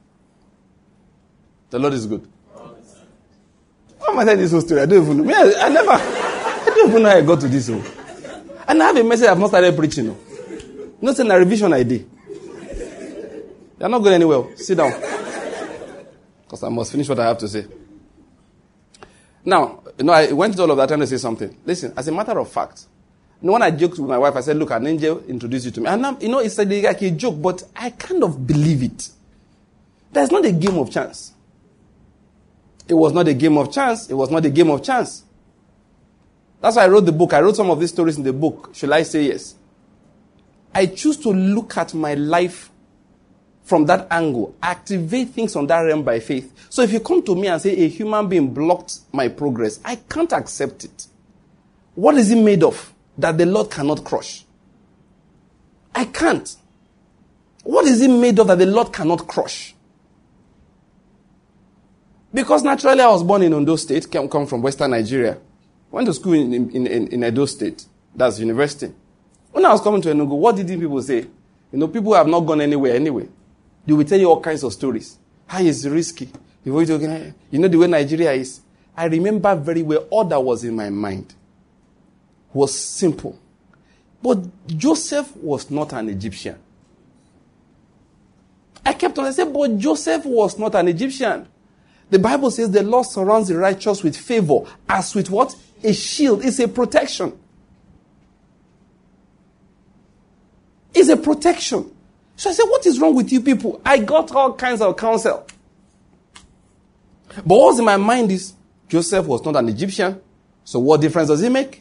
The Lord is good. Why am I telling this whole story? I don't even know. I, I never, I don't even know how I got to this. Whole. And I have a message I've not started preaching. No. Not in a revision I did. You're not going anywhere. Sit down. Because I must finish what I have to say. Now, you know, I went to all of that time to say something. Listen, as a matter of fact, you know, when I joked with my wife, I said, look, an angel introduced you to me. And, I'm, you know, it's like a joke, but I kind of believe it. There's not a game of chance. It was not a game of chance. It was not a game of chance. That's why I wrote the book. I wrote some of these stories in the book. Should I say yes? I choose to look at my life from that angle, activate things on that realm by faith. So if you come to me and say a human being blocked my progress, I can't accept it. What is it made of that the Lord cannot crush? I can't. What is it made of that the Lord cannot crush? Because naturally I was born in Ondo State, came come from Western Nigeria. Went to school in, in, in, in Edo State. That's university. When I was coming to Enugu, what did people say? You know, people have not gone anywhere anyway. They will tell you all kinds of stories. How is risky. You know the way Nigeria is. I remember very well all that was in my mind was simple. But Joseph was not an Egyptian. I kept on saying, but Joseph was not an Egyptian. The Bible says the Lord surrounds the righteous with favor, as with what? A shield. It's a protection. It's a protection. So I said, what is wrong with you people? I got all kinds of counsel. But what's in my mind is, Joseph was not an Egyptian. So what difference does it make?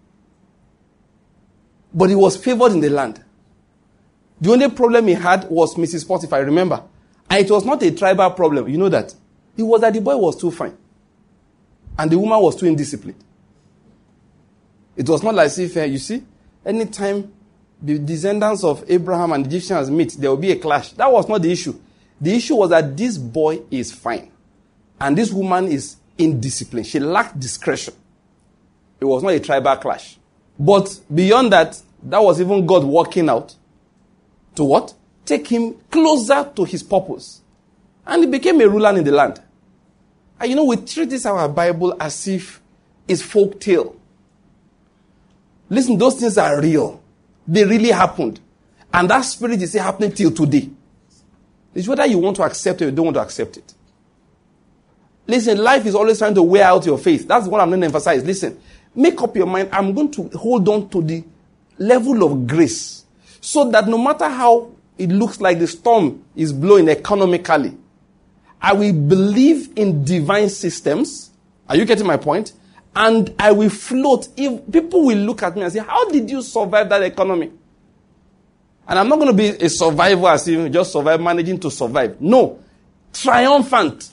But he was favored in the land. The only problem he had was Missus Potiphar, remember. And it was not a tribal problem. You know that. It was that the boy was too fine. And the woman was too indisciplined. It was not like, if, uh, you see, anytime the descendants of Abraham and Egyptians meet, there will be a clash. That was not the issue. The issue was that this boy is fine. And this woman is indisciplined. She lacked discretion. It was not a tribal clash. But beyond that, that was even God working out to what? Take him closer to his purpose. And he became a ruler in the land. And you know, we treat this our Bible as if it's folk tale. Listen, those things are real. They really happened. And that spirit is still happening till today. It's whether you want to accept it or you don't want to accept it. Listen, life is always trying to wear out your faith. That's what I'm going to emphasize. Listen, make up your mind. I'm going to hold on to the level of grace. So that no matter how it looks like the storm is blowing economically, I will believe in divine systems. Are you getting my point? And I will float. If people will look at me and say, how did you survive that economy? And I'm not going to be a survivor as if just survive, managing to survive. No. Triumphant.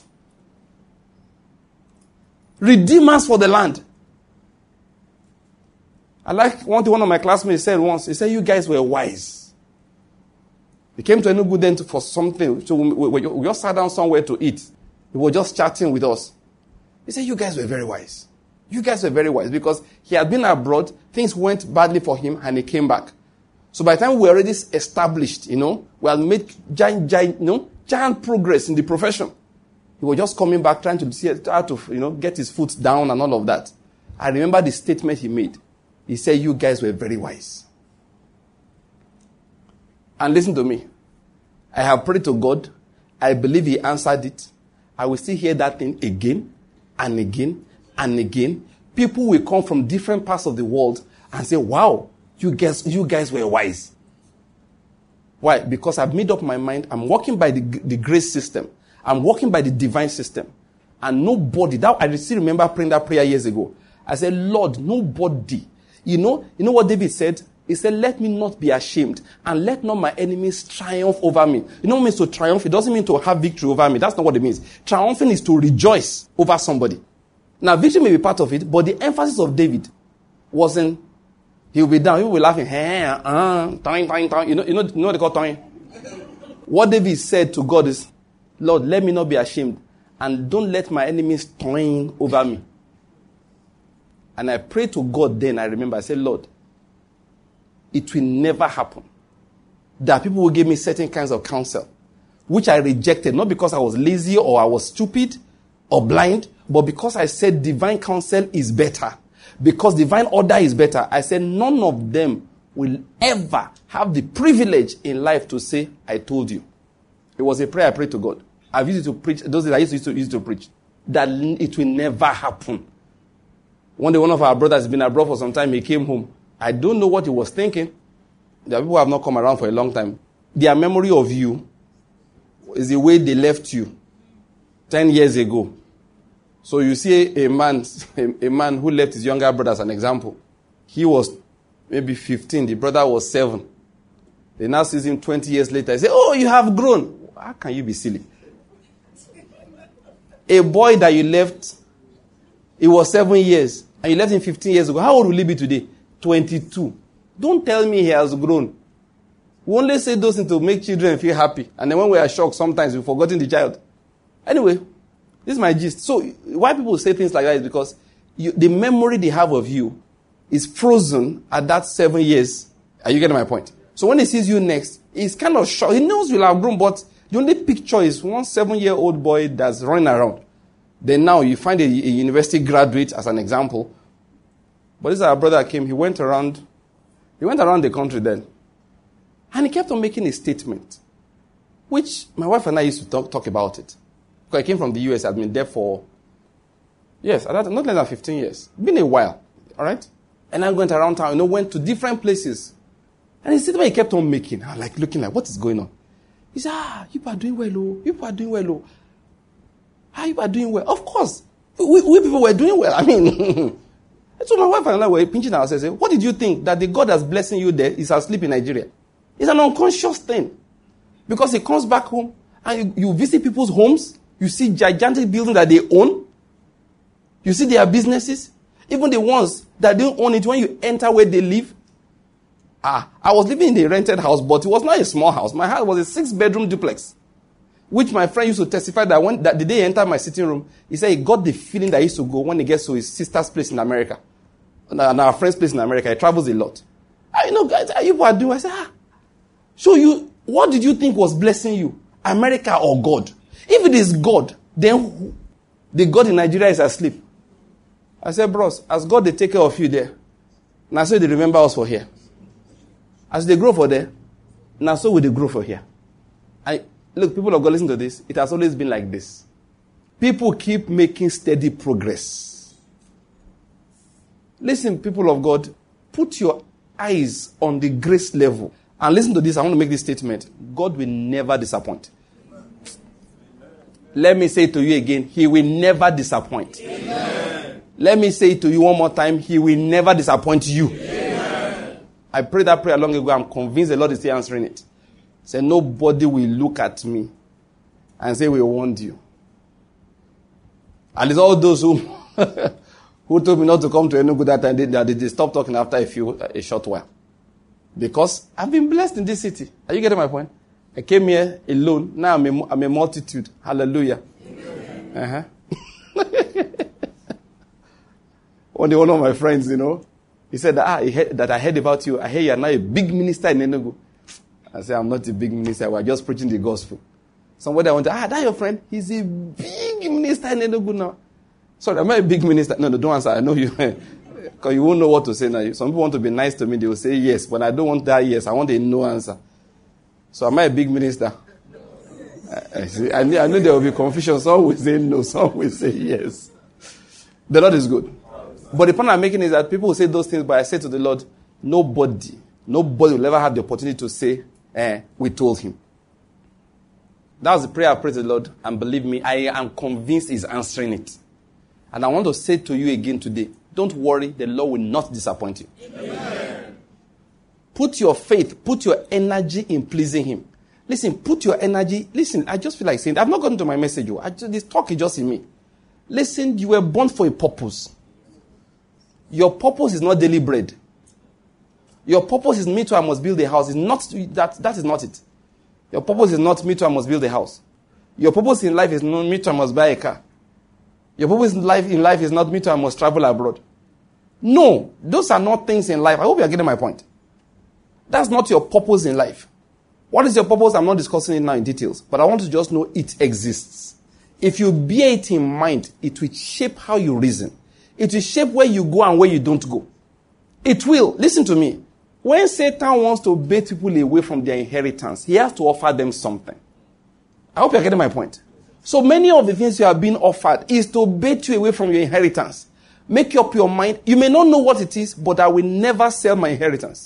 Redeemers for the land. I like one thing one of my classmates said once. He said, you guys were wise. He came to Enugu then for something. So we, we, we just sat down somewhere to eat. He was just chatting with us. He said, you guys were very wise. You guys were very wise because he had been abroad, things went badly for him, and he came back. So by the time we were already established, you know, we had made giant, giant, you know, giant progress in the profession. He was just coming back, trying to see how to, you know, get his foot down and all of that. I remember the statement he made. He said, you guys were very wise. And listen to me. I have prayed to God. I believe he answered it. I will still hear that thing again and again and again. People will come from different parts of the world and say, wow, you guys, you guys were wise. Why? Because I've made up my mind. I'm walking by the, the grace system. I'm walking by the divine system. And nobody, that I still remember praying that prayer years ago. I said, Lord, nobody. You know, you know what David said? He said, let me not be ashamed and let not my enemies triumph over me. You know what it means to triumph? It doesn't mean to have victory over me. That's not what it means. Triumphing is to rejoice over somebody. Now, victory may be part of it, but the emphasis of David wasn't, he'll be down. People will be laughing. Hey, uh, toing, toing, toing. You know, you know, you know what they call toing? What David said to God is, Lord, let me not be ashamed and don't let my enemies toing over me. And I prayed to God then, I remember, I said, Lord, it will never happen that people will give me certain kinds of counsel, which I rejected, not because I was lazy or I was stupid or blind, but because I said divine counsel is better. Because divine order is better. I said none of them will ever have the privilege in life to say, I told you. It was a prayer I prayed to God. I've used it to preach, those days I used to, used to preach, that it will never happen. One day, one of our brothers has been abroad for some time. He came home. I don't know what he was thinking. There are people who have not come around for a long time. Their memory of you is the way they left you ten years ago. So you see a man, a man who left his younger brother as an example. He was maybe fifteen. The brother was seven. They now see him twenty years later. They say, oh, you have grown. How can you be silly? A boy that you left, he was seven years, and you left him fifteen years ago. How old will he be today? twenty-two. Don't tell me he has grown. We only say those things to make children feel happy. And then when we are shocked, sometimes we've forgotten the child. Anyway, this is my gist. So why people say things like that is because you, the memory they have of you is frozen at that seven years. Are you getting my point? So when he sees you next, he's kind of shocked. He knows you'll have grown, but the only picture is one seven-year-old boy that's running around. Then now you find a, a university graduate as an example. But this our brother came, he went around, he went around the country then. And he kept on making a statement, which my wife and I used to talk, talk about it. Because I came from the U S, I'd been there for, yes, not less than fifteen years. Been a while, all right? And I went around town, you know, went to different places. And he said, he kept on making, I'm like looking like, what is going on? He said, ah, you are doing well, oh, you are doing well, oh. Ah, you are doing well. Of course, we, we people were doing well. I mean, so my wife and I were pinching ourselves. What did you think? That the God that's blessing you there is asleep in Nigeria? It's an unconscious thing. Because he comes back home and you, you visit people's homes. You see gigantic buildings that they own. You see their businesses. Even the ones that don't own it, when you enter where they live. Ah, I was living in a rented house, but it was not a small house. My house was a six-bedroom duplex. Which my friend used to testify that when that the day he entered my sitting room, he said he got the feeling that he used to go when he gets to his sister's place in America. And our friend's place in America. He travels a lot. I know, guys, you are doing. I said, ah. So you, what did you think was blessing you? America or God? If it is God, then the God in Nigeria is asleep. I said, bros, as God they take care of you there, now so they remember us for here. As they grow for there, now so will they grow for here. I look, people of God, listen to this. It has always been like this. People keep making steady progress. Listen, people of God, put your eyes on the grace level. And listen to this, I want to make this statement. God will never disappoint. Amen. Let me say it to you again, He will never disappoint. Amen. Let me say it to you one more time, He will never disappoint you. Amen. I prayed that prayer long ago, I'm convinced the Lord is still answering it. Say, nobody will look at me and say, we warned you. And it's all those who who told me not to come to Enugu that time, they, they, they stopped talking after a few a short while. Because I've been blessed in this city. Are you getting my point? I came here alone. Now I'm a, I'm a multitude. Hallelujah. Uh-huh. One day, one of my friends, you know, he said that, ah, he heard, that I heard about you. I hear you are now a big minister in Enugu. I said, I'm not a big minister. We're just preaching the gospel. Somebody I went to, ah, that your friend? He's a big minister in Enugu now. Sorry, am I a big minister? No, no, don't answer. I know you. Because you won't know what to say now. Some people want to be nice to me. They will say yes. But I don't want that yes. I want a no answer. So am I a big minister? I, see, I, knew, I knew there will be confusion. Some will say no. Some will say yes. The Lord is good. But the point I'm making is that people will say those things, but I say to the Lord, nobody, nobody will ever have the opportunity to say, eh, we told him. That was the prayer I prayed to the Lord. And believe me, I am convinced he's answering it. And I want to say to you again today, don't worry, the Lord will not disappoint you. Amen. Put your faith, put your energy in pleasing him. Listen, put your energy, listen, I just feel like saying, I've not gotten to my message. I just, this talk is just in me. Listen, you were born for a purpose. Your purpose is not daily bread. Your purpose is me too, I must build a house. It's not, that, that is not it. Your purpose is not me too, I must build a house. Your purpose in life is not me too, I must buy a car. Your purpose in life, in life is not me too, I must travel abroad. No, those are not things in life. I hope you are getting my point. That's not your purpose in life. What is your purpose? I'm not discussing it now in details, but I want to just know it exists. If you bear it in mind, it will shape how you reason. It will shape where you go and where you don't go. It will. Listen to me. When Satan wants to bait people away from their inheritance, he has to offer them something. I hope you're getting my point. So many of the things you are being offered is to bait you away from your inheritance. Make up your mind. You may not know what it is, but I will never sell my inheritance.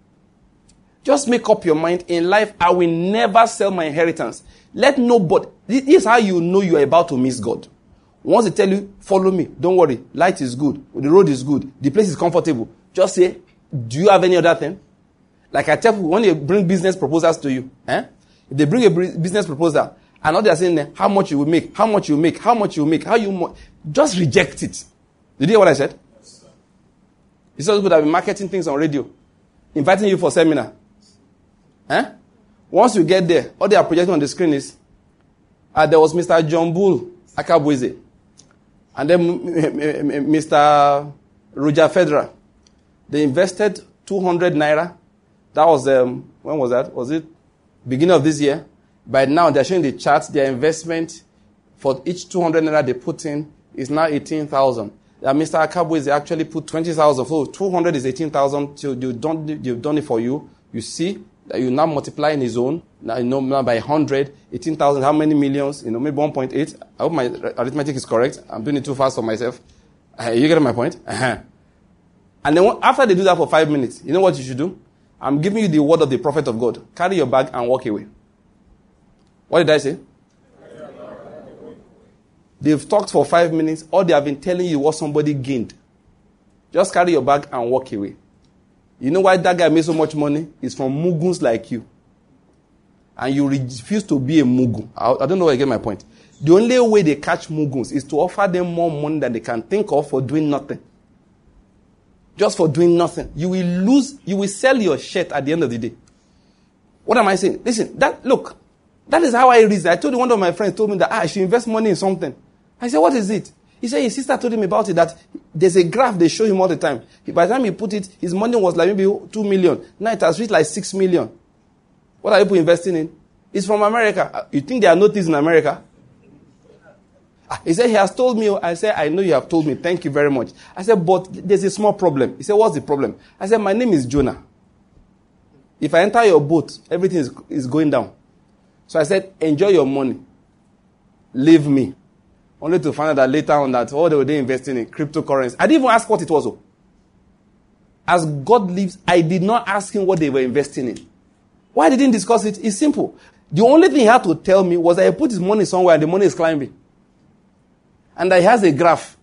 Just make up your mind. In life, I will never sell my inheritance. Let nobody. This is how you know you are about to miss God. Once they tell you, follow me, don't worry. Light is good. The road is good. The place is comfortable. Just say, do you have any other thing? Like I tell people, when they bring business proposals to you, eh? If they bring a business proposal, and all they are saying, how much you will make, how much you will make, how much you will make, how you mo- just reject it. Did you hear what I said? Yes, it's also good to be marketing things on radio, inviting you for seminar. Eh? Once you get there, all they are projecting on the screen is, uh, there was Mister John Bull Akabweze, and then Mister Roger Federer. They invested two hundred naira. That was, um, when was that? Was it beginning of this year? By now, they're showing the charts. Their investment for each two hundred naira they put in is now eighteen thousand. Uh, Mister Akabweze actually put twenty thousand. So two hundred is eighteen thousand. So you've done, you've done it for you. You see that you now multiply in his own. Now, you know, now by one hundred, eighteen thousand, how many millions? You know, maybe one point eight. I hope my arithmetic is correct. I'm doing it too fast for myself. Uh, you get my point? Uh-huh. And then after they do that for five minutes, you know what you should do? I'm giving you the word of the prophet of God. Carry your bag and walk away. What did I say? They've talked for five minutes. All they have been telling you what somebody gained. Just carry your bag and walk away. You know why that guy made so much money? It's from Muguns like you. And you refuse to be a Mugu. I, I don't know where I get my point. The only way they catch Muguns is to offer them more money than they can think of for doing nothing. Just for doing nothing. You will lose, you will sell your shirt at the end of the day. What am I saying? Listen, that, look, that is how I reason. I told you, one of my friends told me that ah, I should invest money in something. I said, what is it? He said his sister told him about it, that there's a graph they show him all the time. By the time he put it, his money was like maybe two million. Now it has reached like six million. What are people investing in? It's from America. You think there are notices in America? He said, he has told me. I said, I know you have told me. Thank you very much. I said, but there's a small problem. He said, what's the problem? I said, my name is Jonah. If I enter your boat, everything is, is going down. So I said, enjoy your money. Leave me. Only to find out that later on that, oh, they were investing in cryptocurrency. I didn't even ask what it was. As God lives, I did not ask him what they were investing in. Why didn't discuss it? It's simple. The only thing he had to tell me was that he put his money somewhere and the money is climbing. And that he has a graph.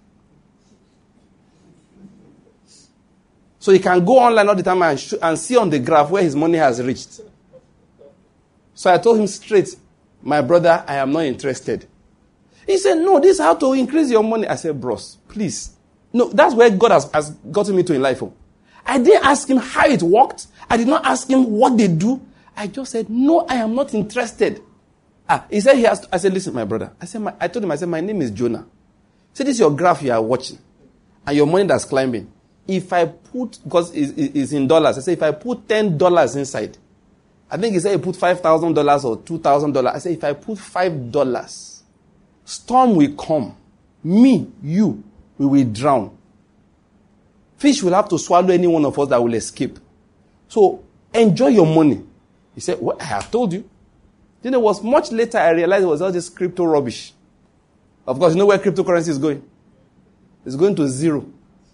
So he can go online all the time and, sh- and see on the graph where his money has reached. So I told him straight, my brother, I am not interested. He said, no, this is how to increase your money. I said, bros, please. No, that's where God has, has gotten me to in life. I didn't ask him how it worked. I did not ask him what they do. I just said, no, I am not interested. Ah, he said he has to, I said, listen, my brother. I said, my, I told him, I said, my name is Jonah. He said, this is your graph you are watching. And and your money that's climbing, if I put, because it's, it's in dollars, I say if I put ten dollars inside, I think he said he put five thousand dollars or two thousand dollars. I say if I put five dollars, storm will come. Me, you, we will drown. Fish will have to swallow any one of us that will escape. So, enjoy your money. He said, well, I have told you. Then it was much later I realized it was all this crypto rubbish. Of course, you know where cryptocurrency is going? It's going to zero.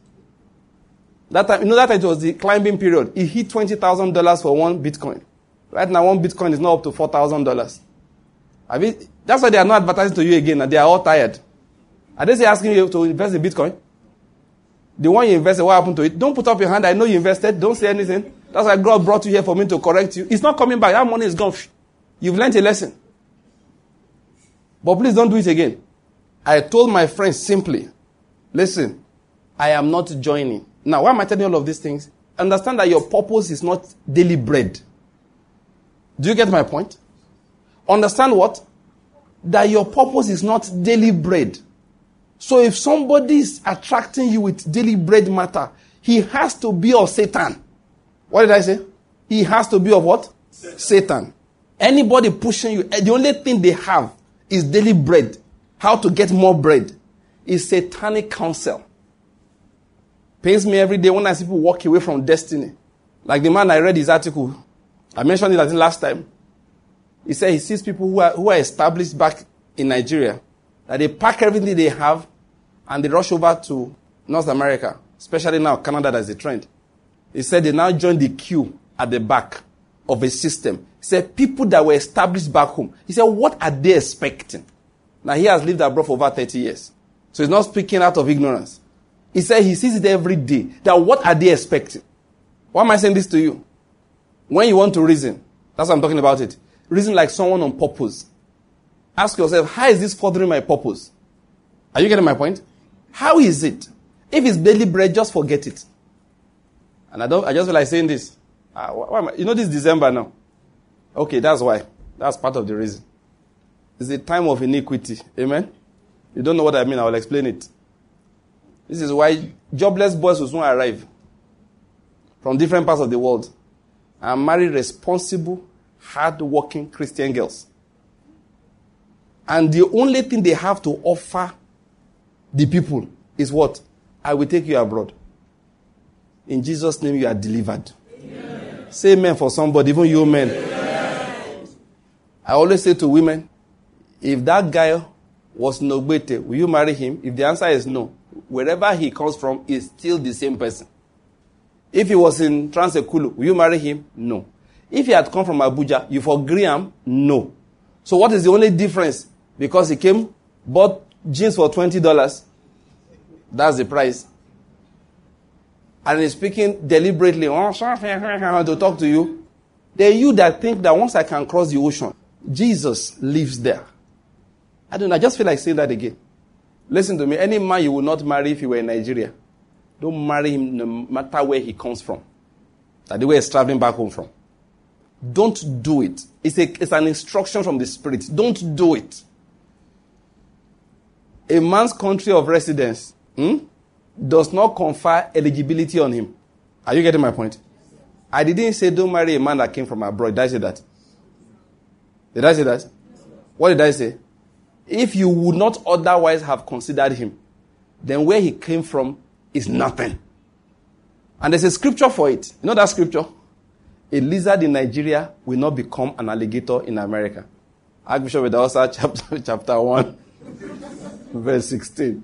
That time, you know that time it was the climbing period. It hit twenty thousand dollars for one Bitcoin. Right now, one Bitcoin is now up to four thousand dollars. I mean, that's why they are not advertising to you again, and they are all tired. Are they asking you to invest in Bitcoin? The one you invested, what happened to it? Don't put up your hand. I know you invested. Don't say anything. That's why God brought you here for me to correct you. It's not coming back. That money is gone. You've learned a lesson. But please don't do it again. I told my friends simply, listen, I am not joining. Now, why am I telling you all of these things? Understand that your purpose is not daily bread. Do you get my point? Understand what? That your purpose is not daily bread. So if somebody is attracting you with daily bread matter, he has to be of Satan. What did I say? He has to be of what? Satan. Satan. Anybody pushing you, the only thing they have is daily bread. How to get more bread is satanic counsel. Pains me every day when I see people walk away from destiny. Like the man I read his article. I mentioned it I think last time. He said he sees people who are, who are established back in Nigeria, that they pack everything they have and they rush over to North America, especially now Canada, that's the trend. He said they now join the queue at the back of a system. He said people that were established back home. He said, what are they expecting? Now he has lived abroad for over thirty years. So he's not speaking out of ignorance. He said he sees it every day. That what are they expecting? Why am I saying this to you? When you want to reason, that's what I'm talking about it. Reason like someone on purpose. Ask yourself, how is this furthering my purpose? Are you getting my point? How is it? If it's daily bread, just forget it. And I don't. I just feel like saying this. Uh, why am I, you know, this is December now. Okay, that's why. That's part of the reason. It's a time of iniquity. Amen? You don't know what I mean. I will explain it. This is why jobless boys will soon arrive from different parts of the world and marry responsible, hard-working Christian girls. And the only thing they have to offer the people is what? I will take you abroad. In Jesus' name, you are delivered. Amen. Say amen for somebody, even you men. Amen. I always say to women, if that guy was Nogbete, will you marry him? If the answer is no, wherever he comes from is still the same person. If he was in Transekulu, will you marry him? No. If he had come from Abuja, you for Graham? No. So what is the only difference? Because he came, bought jeans for twenty dollars. That's the price. And he's speaking deliberately to talk to you. There are you that think that once I can cross the ocean, Jesus lives there. I don't know. I just feel like saying that again. Listen to me. Any man you will not marry if you were in Nigeria, don't marry him no matter where he comes from. That the way he's traveling back home from. Don't do it. It's, a, it's an instruction from the Spirit. Don't do it. A man's country of residence hmm, does not confer eligibility on him. Are you getting my point? I didn't say don't marry a man that came from abroad. Did I say that? Did I say that? What did I say? If you would not otherwise have considered him, then where he came from is nothing. And there's a scripture for it. You know that scripture? A lizard in Nigeria will not become an alligator in America. Archbishop Idahosa, chapter, chapter one, verse sixteen.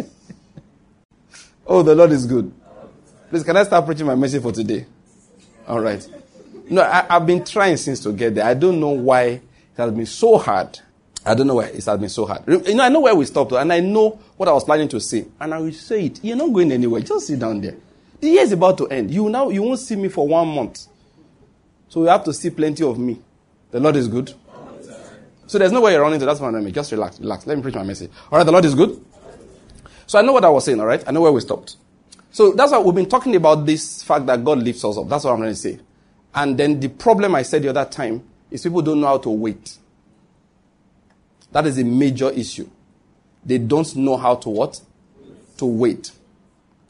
Oh, the Lord is good. Please, can I start preaching my message for today? All right. No, I, I've been trying since to get there. I don't know why it has been so hard. I don't know why it has been so hard. You know, I know where we stopped, and I know what I was planning to say. And I will say it. You're not going anywhere. Just sit down there. The year is about to end. You now you won't see me for one month. So you have to see plenty of me. The Lord is good. So there's no way you're running to that one. Just relax, relax. Let me preach my message. All right, the Lord is good. So I know what I was saying, all right? I know where we stopped. So that's why we've been talking about this fact that God lifts us up. That's what I'm going to say. And then the problem I said the other time is people don't know how to wait. That is a major issue. They don't know how to what? To wait.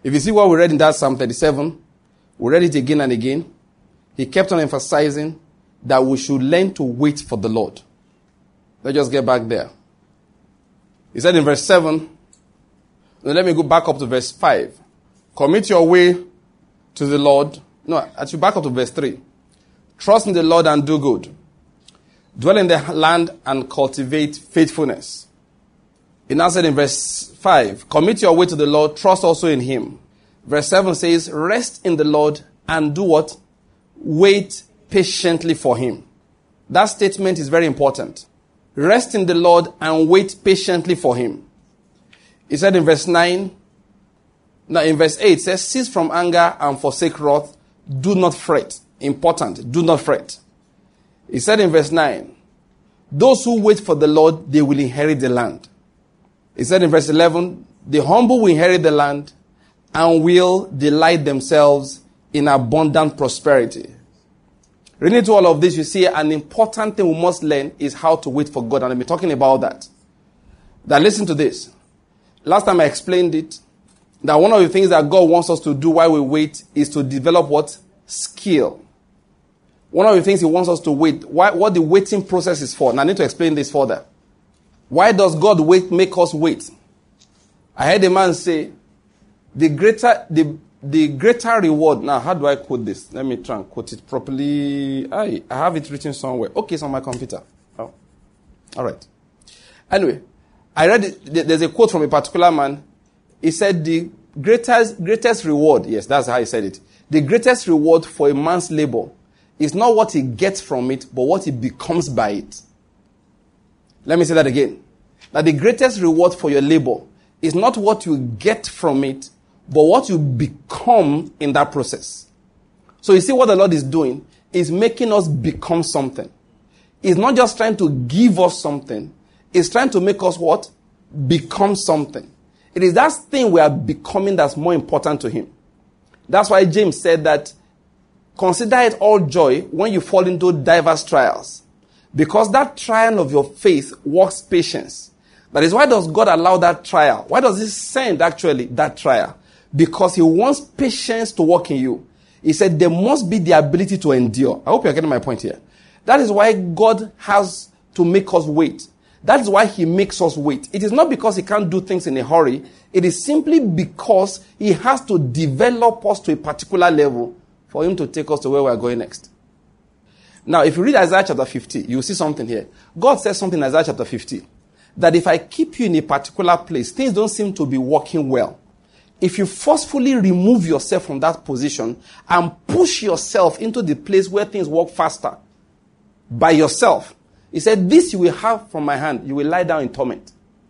If you see what we read in that Psalm thirty-seven, we read it again and again. He kept on emphasizing that we should learn to wait for the Lord. Let's just get back there. He said in verse seven, now let me go back up to verse five. Commit your way to the Lord. No, I should back up to verse three. Trust in the Lord and do good. Dwell in the land and cultivate faithfulness. He now said in verse five, commit your way to the Lord, trust also in him. Verse seven says, rest in the Lord and do what? Wait patiently for him. That statement is very important. Rest in the Lord and wait patiently for him. He said in verse nine, now in verse eight, it says, cease from anger and forsake wrath. Do not fret. Important. Do not fret. He said in verse nine, those who wait for the Lord, they will inherit the land. He said in verse eleven, the humble will inherit the land and will delight themselves in abundant prosperity. Reading through all of this, you see an important thing we must learn is how to wait for God. And I'll be talking about that. Now listen to this. Last time I explained it, that one of the things that God wants us to do while we wait is to develop what? Skill. One of the things he wants us to wait, why, what the waiting process is for. Now I need to explain this further. Why does God wait, make us wait? I heard a man say, the greater, the, the greater reward. Now, how do I quote this? Let me try and quote it properly. I, I have it written somewhere. Okay, it's on my computer. Oh. All right. Anyway, I read it. There's a quote from a particular man. He said the greatest, greatest reward, yes, that's how he said it. The greatest reward for a man's labor is not what he gets from it, but what he becomes by it. Let me say that again. That the greatest reward for your labor is not what you get from it, but what you become in that process. So you see what the Lord is doing is making us become something. He's not just trying to give us something. He's trying to make us what? Become something. It is that thing we are becoming that's more important to him. That's why James said that consider it all joy when you fall into diverse trials, because that trial of your faith works patience. That is why does God allow that trial? Why does he send actually that trial? Because he wants patience to work in you. He said there must be the ability to endure. I hope you're getting my point here. That is why God has to make us wait. That is why he makes us wait. It is not because he can't do things in a hurry. It is simply because he has to develop us to a particular level for him to take us to where we are going next. Now, if you read Isaiah chapter fifty, you will see something here. God says something in Isaiah chapter fifty. That if I keep you in a particular place, things don't seem to be working well. If you forcefully remove yourself from that position and push yourself into the place where things work faster by yourself, he said, this you will have from my hand. You will lie down in torment.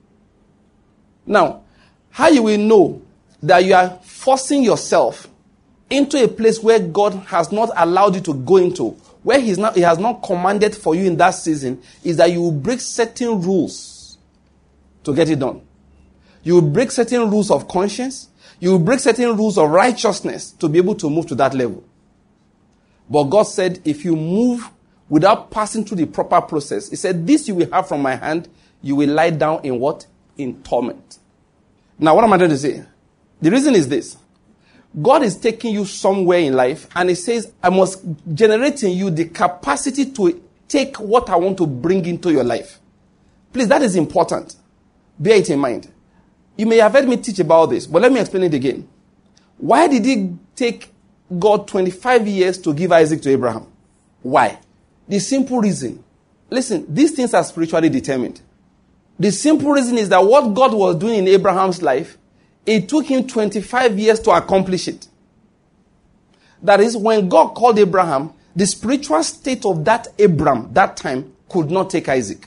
Now, how you will know that you are forcing yourself into a place where God has not allowed you to go into, where he's not, he has not commanded for you in that season, is that you will break certain rules to get it done. You will break certain rules of conscience. You will break certain rules of righteousness to be able to move to that level. But God said, if you move without passing through the proper process, he said, this you will have from my hand, you will lie down in what? In torment. Now, what am I trying to say? The reason is this. God is taking you somewhere in life, and he says, I must generate in you the capacity to take what I want to bring into your life. Please, that is important. Bear it in mind. You may have heard me teach about this, but let me explain it again. Why did it take God twenty-five years to give Isaac to Abraham? Why? The simple reason. Listen, these things are spiritually determined. The simple reason is that what God was doing in Abraham's life, it took him twenty-five years to accomplish it. That is, when God called Abraham, the spiritual state of that Abram, that time, could not take Isaac.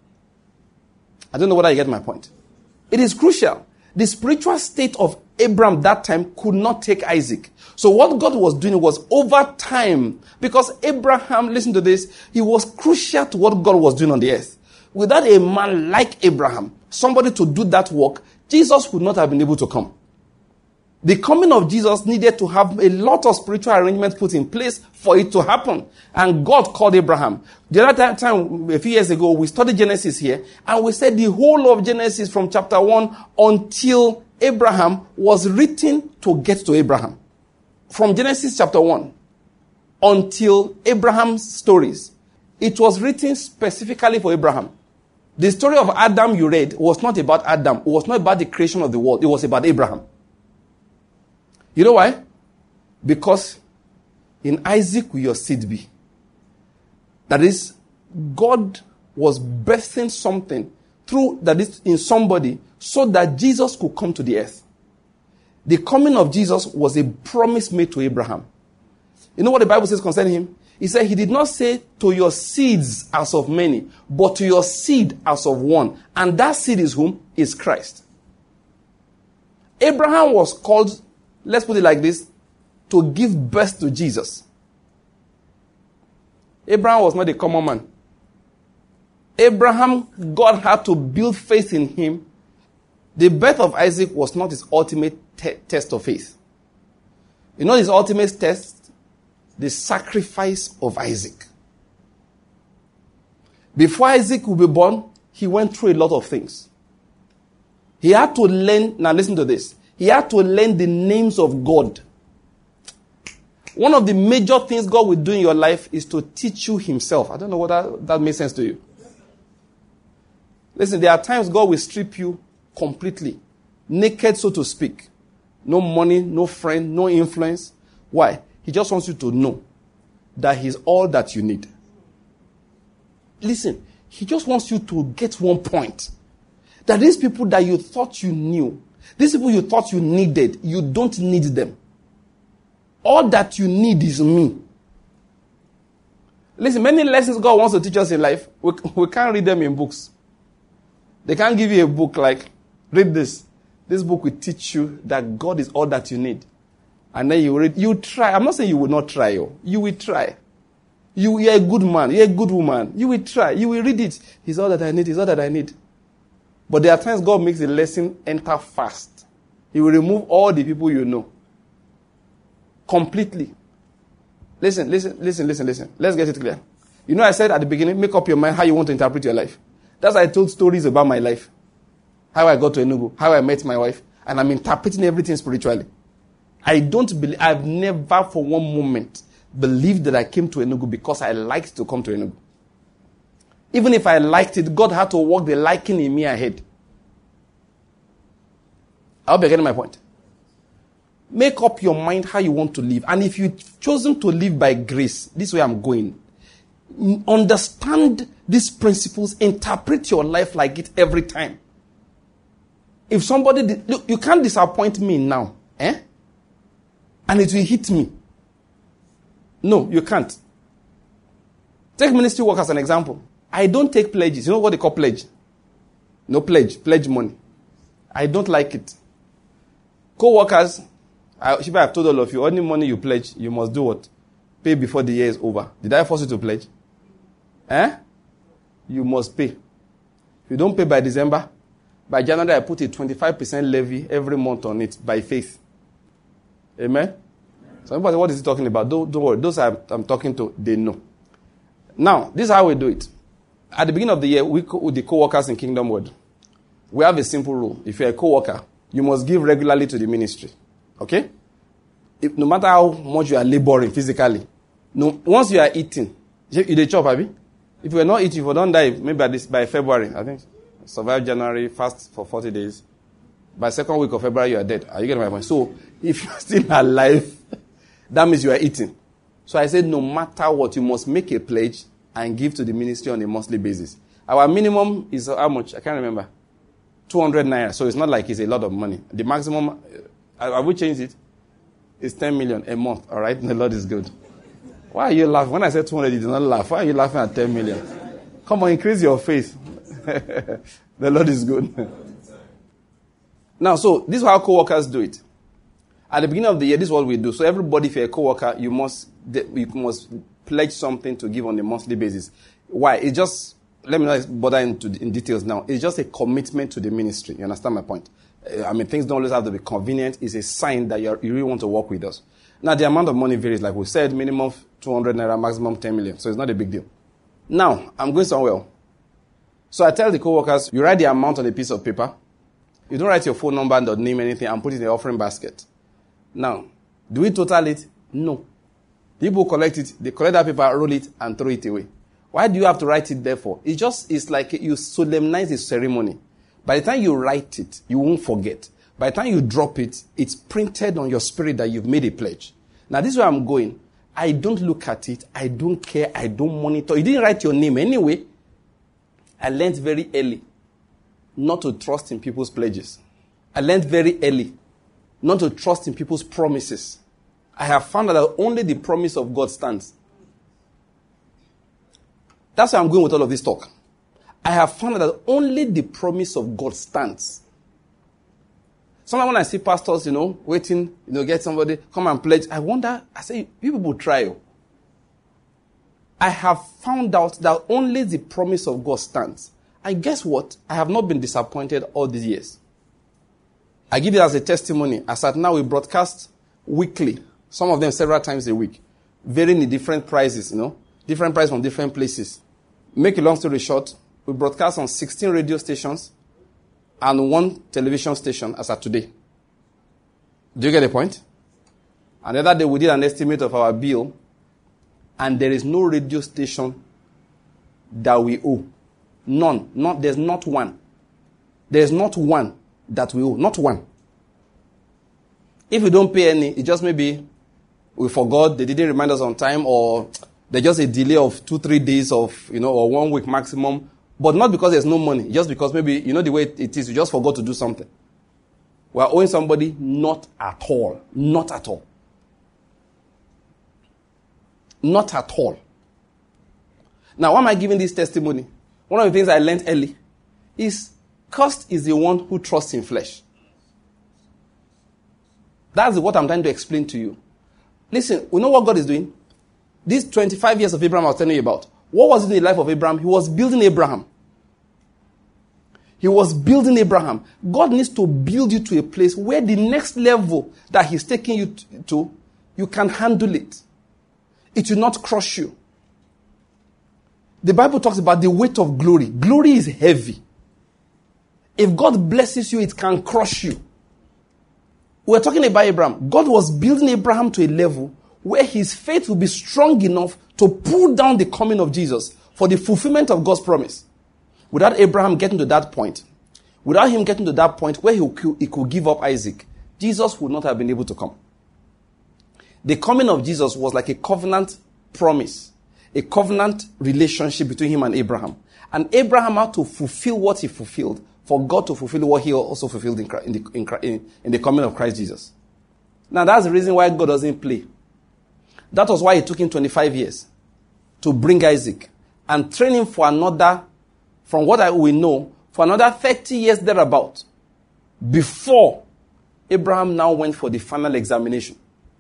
I don't know whether you get my point. It is crucial. The spiritual state of Abram that time could not take Isaac. So what God was doing was over time, because Abraham, listen to this, he was crucial to what God was doing on the earth. Without a man like Abraham, somebody to do that work, Jesus would not have been able to come. The coming of Jesus needed to have a lot of spiritual arrangements put in place for it to happen. And God called Abraham. The other time, a few years ago, we studied Genesis here, and we said the whole of Genesis from chapter one until Abraham was written to get to Abraham. From Genesis chapter one until Abraham's stories, it was written specifically for Abraham. The story of Adam you read was not about Adam. It was not about the creation of the world. It was about Abraham. You know why? Because in Isaac will your seed be. That is, God was birthing something through, that is, in somebody, so that Jesus could come to the earth. The coming of Jesus was a promise made to Abraham. You know what the Bible says concerning him? He said he did not say to your seeds as of many, but to your seed as of one. And that seed is whom? Is Christ. Abraham was called, let's put it like this, to give birth to Jesus. Abraham was not a common man. Abraham, God had to build faith in him. The birth of Isaac was not his ultimate te- test of faith. You know his ultimate test? The sacrifice of Isaac. Before Isaac would be born, he went through a lot of things. He had to learn, now listen to this, he had to learn the names of God. One of the major things God will do in your life is to teach you himself. I don't know whether that, that makes sense to you. Listen, there are times God will strip you completely, naked, so to speak. No money, no friend, no influence. Why? He just wants you to know that he's all that you need. Listen, he just wants you to get one point. That these people that you thought you knew, these people you thought you needed, you don't need them. All that you need is me. Listen, many lessons God wants to teach us in life, we, we can't read them in books. They can't give you a book like, read this. This book will teach you that God is all that you need. And then you read, you try. I'm not saying you will not try. You, you will try. You, you're a good man. You're a good woman. You will try. You will read it. He's all that I need. He's all that I need. But there are times God makes the lesson enter fast. He will remove all the people you know. Completely. Listen, listen, listen, listen, listen. Let's get it clear. You know, I said at the beginning, make up your mind how you want to interpret your life. That's why I told stories about my life. How I got to Enugu. How I met my wife. And I'm interpreting everything spiritually. I don't believe, I've never for one moment believed that I came to Enugu because I liked to come to Enugu. Even if I liked it, God had to work the liking in me ahead. I hope you're getting my point. Make up your mind how you want to live. And if you've chosen to live by grace, this way I'm going. Understand these principles, interpret your life like it every time. If somebody, did, look, you can't disappoint me now. Eh? And it will hit me. No, you can't. Take ministry work as an example. I don't take pledges. You know what they call pledge? No pledge. Pledge money. I don't like it. Co-workers, I, if I have told all of you, any money you pledge, you must do what? Pay before the year is over. Did I force you to pledge? Eh? You must pay. If you don't pay by December, by January I put a twenty-five percent levy every month on it by faith. Amen? So everybody, what is he talking about? Don't, don't worry. Those I'm, I'm talking to, they know. Now, this is how we do it. At the beginning of the year, we co- with the co-workers in Kingdom Word, we have a simple rule. If you're a co-worker, you must give regularly to the ministry. Okay? If, no matter how much you are laboring physically, no, once you are eating, you, you the chop, Abi? If you are not eating, if you don't die, maybe by, this, by February, I think, survive January, fast for forty days. By second week of February, you are dead. Are you getting my point? So, if you're still alive, that means you are eating. So I said, no matter what, you must make a pledge and give to the ministry on a monthly basis. Our minimum is how much? I can't remember. two hundred naira. So it's not like it's a lot of money. The maximum, uh, have we changed it? It's ten million a month. All right? The Lord is good. Why are you laughing? When I said two hundred, you did not laugh. Why are you laughing at ten million? Come on, increase your faith. The Lord is good. Now, so this is how co-workers do it. At the beginning of the year, this is what we do. So everybody, if you're a co-worker, you must you must pledge something to give on a monthly basis. Why? It's just, let me not bother into in details now. It's just a commitment to the ministry. You understand my point? I mean, things don't always have to be convenient. It's a sign that you're, you really want to work with us. Now, the amount of money varies. Like we said, minimum two hundred naira, maximum ten million. So it's not a big deal. Now, I'm going somewhere. So I tell the co-workers, you write the amount on a piece of paper, You don't write your phone number and name anything and put it in the offering basket. Now, do we total it? No. People collect it, they collect that paper, roll it, and throw it away. Why do you have to write it there for? It's just, it's like you solemnize the ceremony. By the time you write it, you won't forget. By the time you drop it, it's printed on your spirit that you've made a pledge. Now, this is where I'm going. I don't look at it. I don't care. I don't monitor. You didn't write your name anyway. I learned very early not to trust in people's pledges. I learned very early not to trust in people's promises. I have found out that only the promise of God stands. That's why I'm going with all of this talk. I have found out that only the promise of God stands. Sometimes when I see pastors, you know, waiting, you know, get somebody, come and pledge, I wonder, I say, you people try. I have found out that only the promise of God stands. And guess what? I have not been disappointed all these years. I give it as a testimony. As at now, we broadcast weekly, some of them several times a week, varying in different prices, you know, different prices from different places. Make a long story short, we broadcast on sixteen radio stations and one television station as at today. Do you get the point? And the other day we did an estimate of our bill, and there is no radio station that we owe. None. Not, there's not one. There's not one that we owe. Not one. If we don't pay any, it just maybe we forgot, they didn't remind us on time, or there's just a delay of two, three days of, you know, or one week maximum. But not because there's no money, just because maybe, you know the way it is, you just forgot to do something. We are owing somebody not at all. Not at all. Not at all. Now, why am I giving this testimony? One of the things I learned early is cursed is the one who trusts in flesh. That's what I'm trying to explain to you. Listen, we know what God is doing. These twenty-five years of Abraham I was telling you about. What was it in the life of Abraham? He was building Abraham. He was building Abraham. God needs to build you to a place where the next level that he's taking you to, you can handle it. It will not crush you. The Bible talks about the weight of glory. Glory is heavy. If God blesses you, it can crush you. We're talking about Abraham. God was building Abraham to a level where his faith will be strong enough to pull down the coming of Jesus for the fulfillment of God's promise. Without Abraham getting to that point, without him getting to that point where he could, he could give up Isaac, Jesus would not have been able to come. The coming of Jesus was like a covenant promise, a covenant relationship between him and Abraham. And Abraham had to fulfill what he fulfilled for God to fulfill what he also fulfilled in, in, the, in, in, in the coming of Christ Jesus. Now that's the reason why God doesn't play. That was why it took him twenty-five years to bring Isaac and train him for another, from what I we know, for another thirty years thereabout, before Abraham now went for the final examination.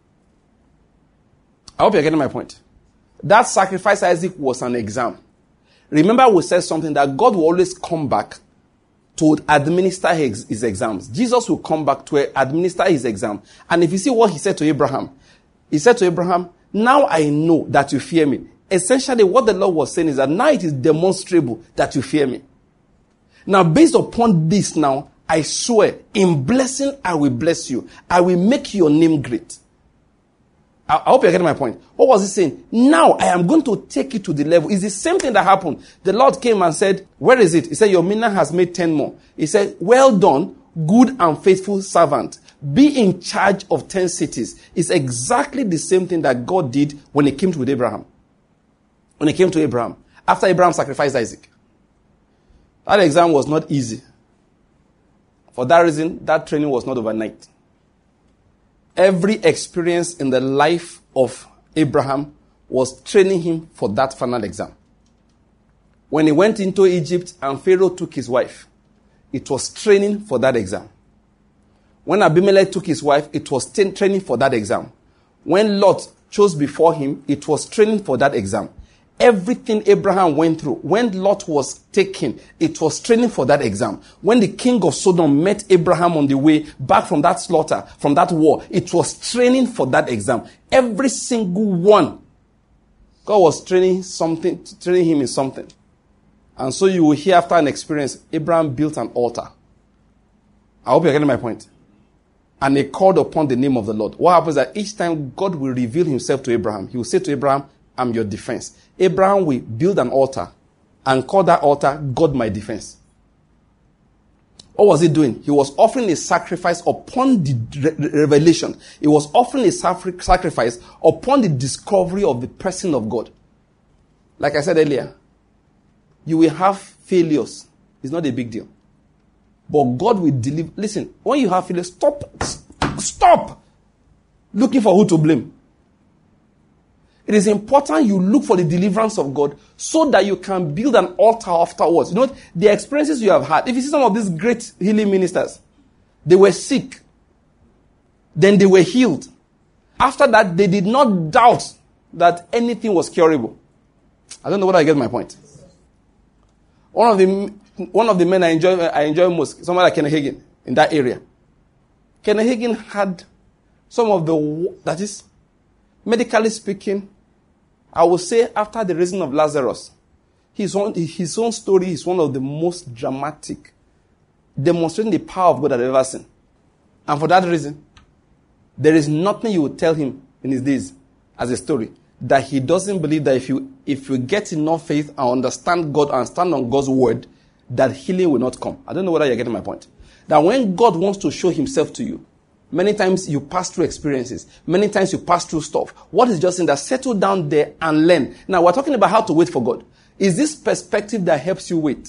I hope you're getting my point. That sacrifice Isaac was an exam. Remember we said something that God will always come back to administer his, his exams. Jesus will come back to administer his exam. And if you see what he said to Abraham, he said to Abraham, now I know that you fear me. Essentially, what the Lord was saying is that now it is demonstrable that you fear me. Now, based upon this now, I swear, in blessing, I will bless you. I will make your name great. I, I hope you're getting my point. What was he saying? Now, I am going to take you to the level. It's the same thing that happened. The Lord came and said, where is it? He said, your mina has made ten more. He said, well done, good and faithful servant. Be in charge of ten cities. It's exactly the same thing that God did when he came to Abraham. When he came to Abraham. After Abraham sacrificed Isaac. That exam was not easy. For that reason, that training was not overnight. Every experience in the life of Abraham was training him for that final exam. When he went into Egypt and Pharaoh took his wife, it was training for that exam. When Abimelech took his wife, it was t- training for that exam. When Lot chose before him, it was training for that exam. Everything Abraham went through, when Lot was taken, it was training for that exam. When the king of Sodom met Abraham on the way back from that slaughter, from that war, it was training for that exam. Every single one, God was training something, training him in something. And so you will hear after an experience, Abraham built an altar. I hope you're getting my point. And they called upon the name of the Lord. What happens is that each time God will reveal himself to Abraham, he will say to Abraham, I'm your defense. Abraham will build an altar and call that altar God my defense. What was he doing? He was offering a sacrifice upon the re- revelation. He was offering a sacrifice upon the discovery of the person of God. Like I said earlier, you will have failures. It's not a big deal. But God will deliver. Listen, when you have failures, stop. Stop looking for who to blame. It is important you look for the deliverance of God so that you can build an altar afterwards. You know, the experiences you have had. If you see some of these great healing ministers, they were sick. Then they were healed. After that, they did not doubt that anything was curable. I don't know whether I get my point. One of the one of the men I enjoy I enjoy most, someone like Kenneth Hagin in that area. Kenneth Hagin had some of the, that is, medically speaking, I would say after the raising of Lazarus, his own, his own story is one of the most dramatic, demonstrating the power of God I've ever seen. And for that reason, there is nothing you would tell him in his days as a story that he doesn't believe that if you if you get enough faith and understand God and stand on God's word, that healing will not come. I don't know whether you're getting my point. That when God wants to show himself to you, many times you pass through experiences. Many times you pass through stuff. What is just in that? Settle down there and learn. Now, we're talking about how to wait for God. Is this perspective that helps you wait?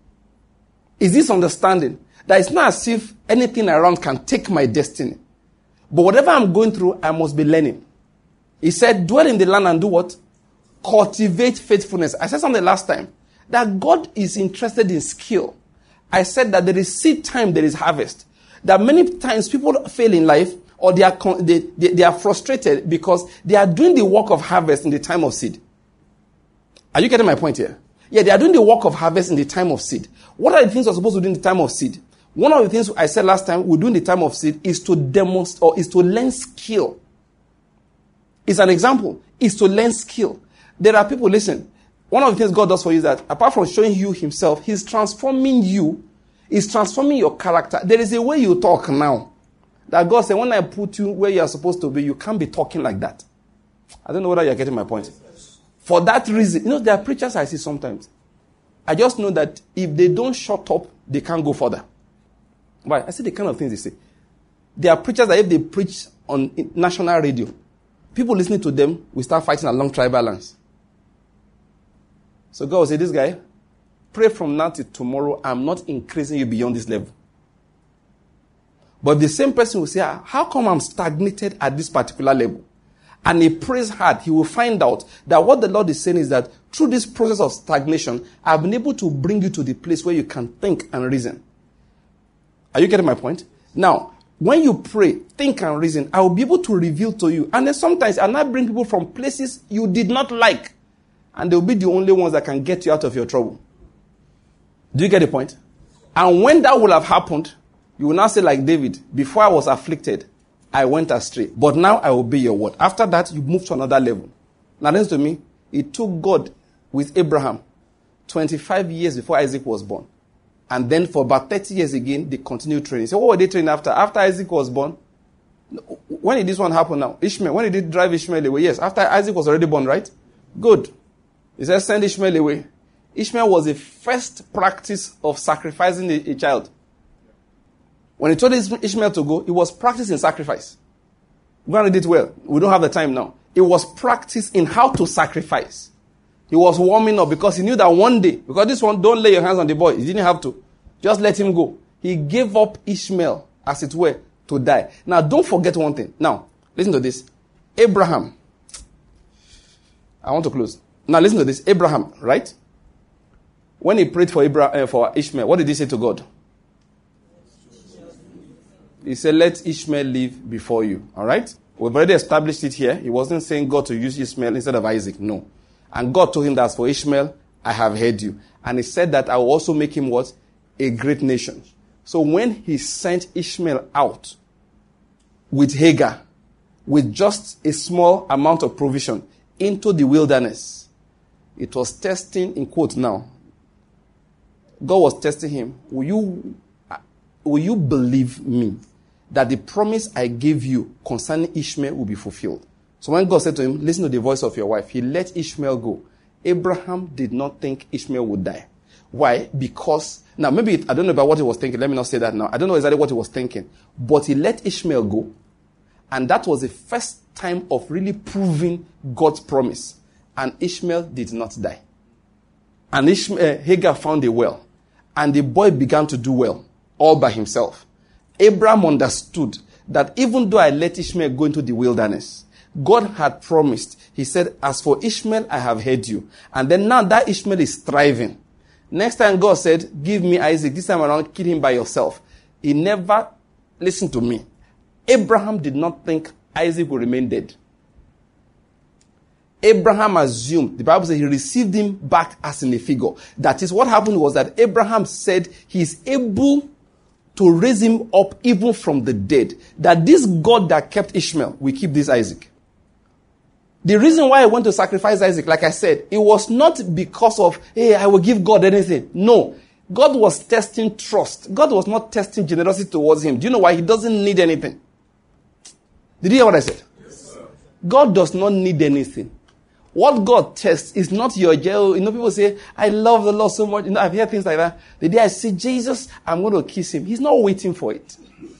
Is this understanding that it's not as if anything around can take my destiny? But whatever I'm going through, I must be learning. He said, dwell in the land and do what? Cultivate faithfulness. I said something last time, that God is interested in skill. I said that there is seed time, there is harvest. That many times people fail in life or they are they, they, they are frustrated because they are doing the work of harvest in the time of seed. Are you getting my point here? Yeah, they are doing the work of harvest in the time of seed. What are the things we're supposed to do in the time of seed? One of the things I said last time we do in the time of seed is to demonstrate or is to learn skill. It's an example. Is to learn skill. There are people, listen, one of the things God does for you is that apart from showing you himself, he's transforming you. He's transforming your character. There is a way you talk now. That God said, when I put you where you are supposed to be, you can't be talking like that. I don't know whether you're getting my point. For that reason, you know, there are preachers I see sometimes. I just know that if they don't shut up, they can't go further. Why? I see the kind of things they say. There are preachers that if they preach on national radio, people listening to them will start fighting along tribal lines. So God will say, this guy, pray from now till tomorrow, I'm not increasing you beyond this level. But the same person will say, how come I'm stagnated at this particular level? And he prays hard. He will find out that what the Lord is saying is that through this process of stagnation, I've been able to bring you to the place where you can think and reason. Are you getting my point? Now, when you pray, think and reason, I will be able to reveal to you. And then sometimes I'll not bring people from places you did not like. And they'll be the only ones that can get you out of your trouble. Do you get the point? And when that will have happened, you will now say like David, before I was afflicted, I went astray. But now I obey your word. After that, you move to another level. Now listen to me. It took God with Abraham twenty-five years before Isaac was born. And then for about thirty years again, they continued training. So what were they training after? After Isaac was born? When did this one happen now? Ishmael. When did they drive Ishmael away? Yes, after Isaac was already born, right? Good. He said, send Ishmael away. Ishmael was the first practice of sacrificing a, a child. When he told Ishmael to go, it was practice in sacrifice. Go and read it well. We don't have the time now. It was practice in how to sacrifice. He was warming up because he knew that one day, because this one, don't lay your hands on the boy. He didn't have to. Just let him go. He gave up Ishmael, as it were, to die. Now, don't forget one thing. Now, listen to this. Abraham. I want to close. Now, listen to this. Abraham, right? When he prayed for Abraham, uh, for Ishmael, what did he say to God? He said, let Ishmael live before you. All right? We've already established it here. He wasn't saying God to use Ishmael instead of Isaac. No. And God told him that for Ishmael, I have heard you. And he said that I will also make him what? A great nation. So when he sent Ishmael out with Hagar, with just a small amount of provision into the wilderness, it was testing, in quote now, God was testing him. Will you will you believe me that the promise I gave you concerning Ishmael will be fulfilled? So when God said to him, listen to the voice of your wife, he let Ishmael go. Abraham did not think Ishmael would die. Why? Because, now maybe, it, I don't know about what he was thinking. Let me not say that now. I don't know exactly what he was thinking. But he let Ishmael go. And that was the first time of really proving God's promise. And Ishmael did not die. And Ishmael, Hagar found a well. And the boy began to do well, all by himself. Abraham understood that even though I let Ishmael go into the wilderness, God had promised. He said, as for Ishmael, I have heard you. And then now that Ishmael is thriving. Next time God said, give me Isaac. This time around, kill him by yourself. He never listened to me. Abraham did not think Isaac would remain dead. Abraham assumed, the Bible says he received him back as in a figure. That is, what happened was that Abraham said he is able to raise him up even from the dead. That this God that kept Ishmael will keep this Isaac. The reason why I went to sacrifice Isaac, like I said, it was not because of, hey, I will give God anything. No. God was testing trust. God was not testing generosity towards him. Do you know why? He doesn't need anything. Did you hear what I said? Yes, sir. God does not need anything. What God tests is not your jail. You know, people say, I love the Lord so much. You know, I've heard things like that. The day I see Jesus, I'm going to kiss him. He's not waiting for it.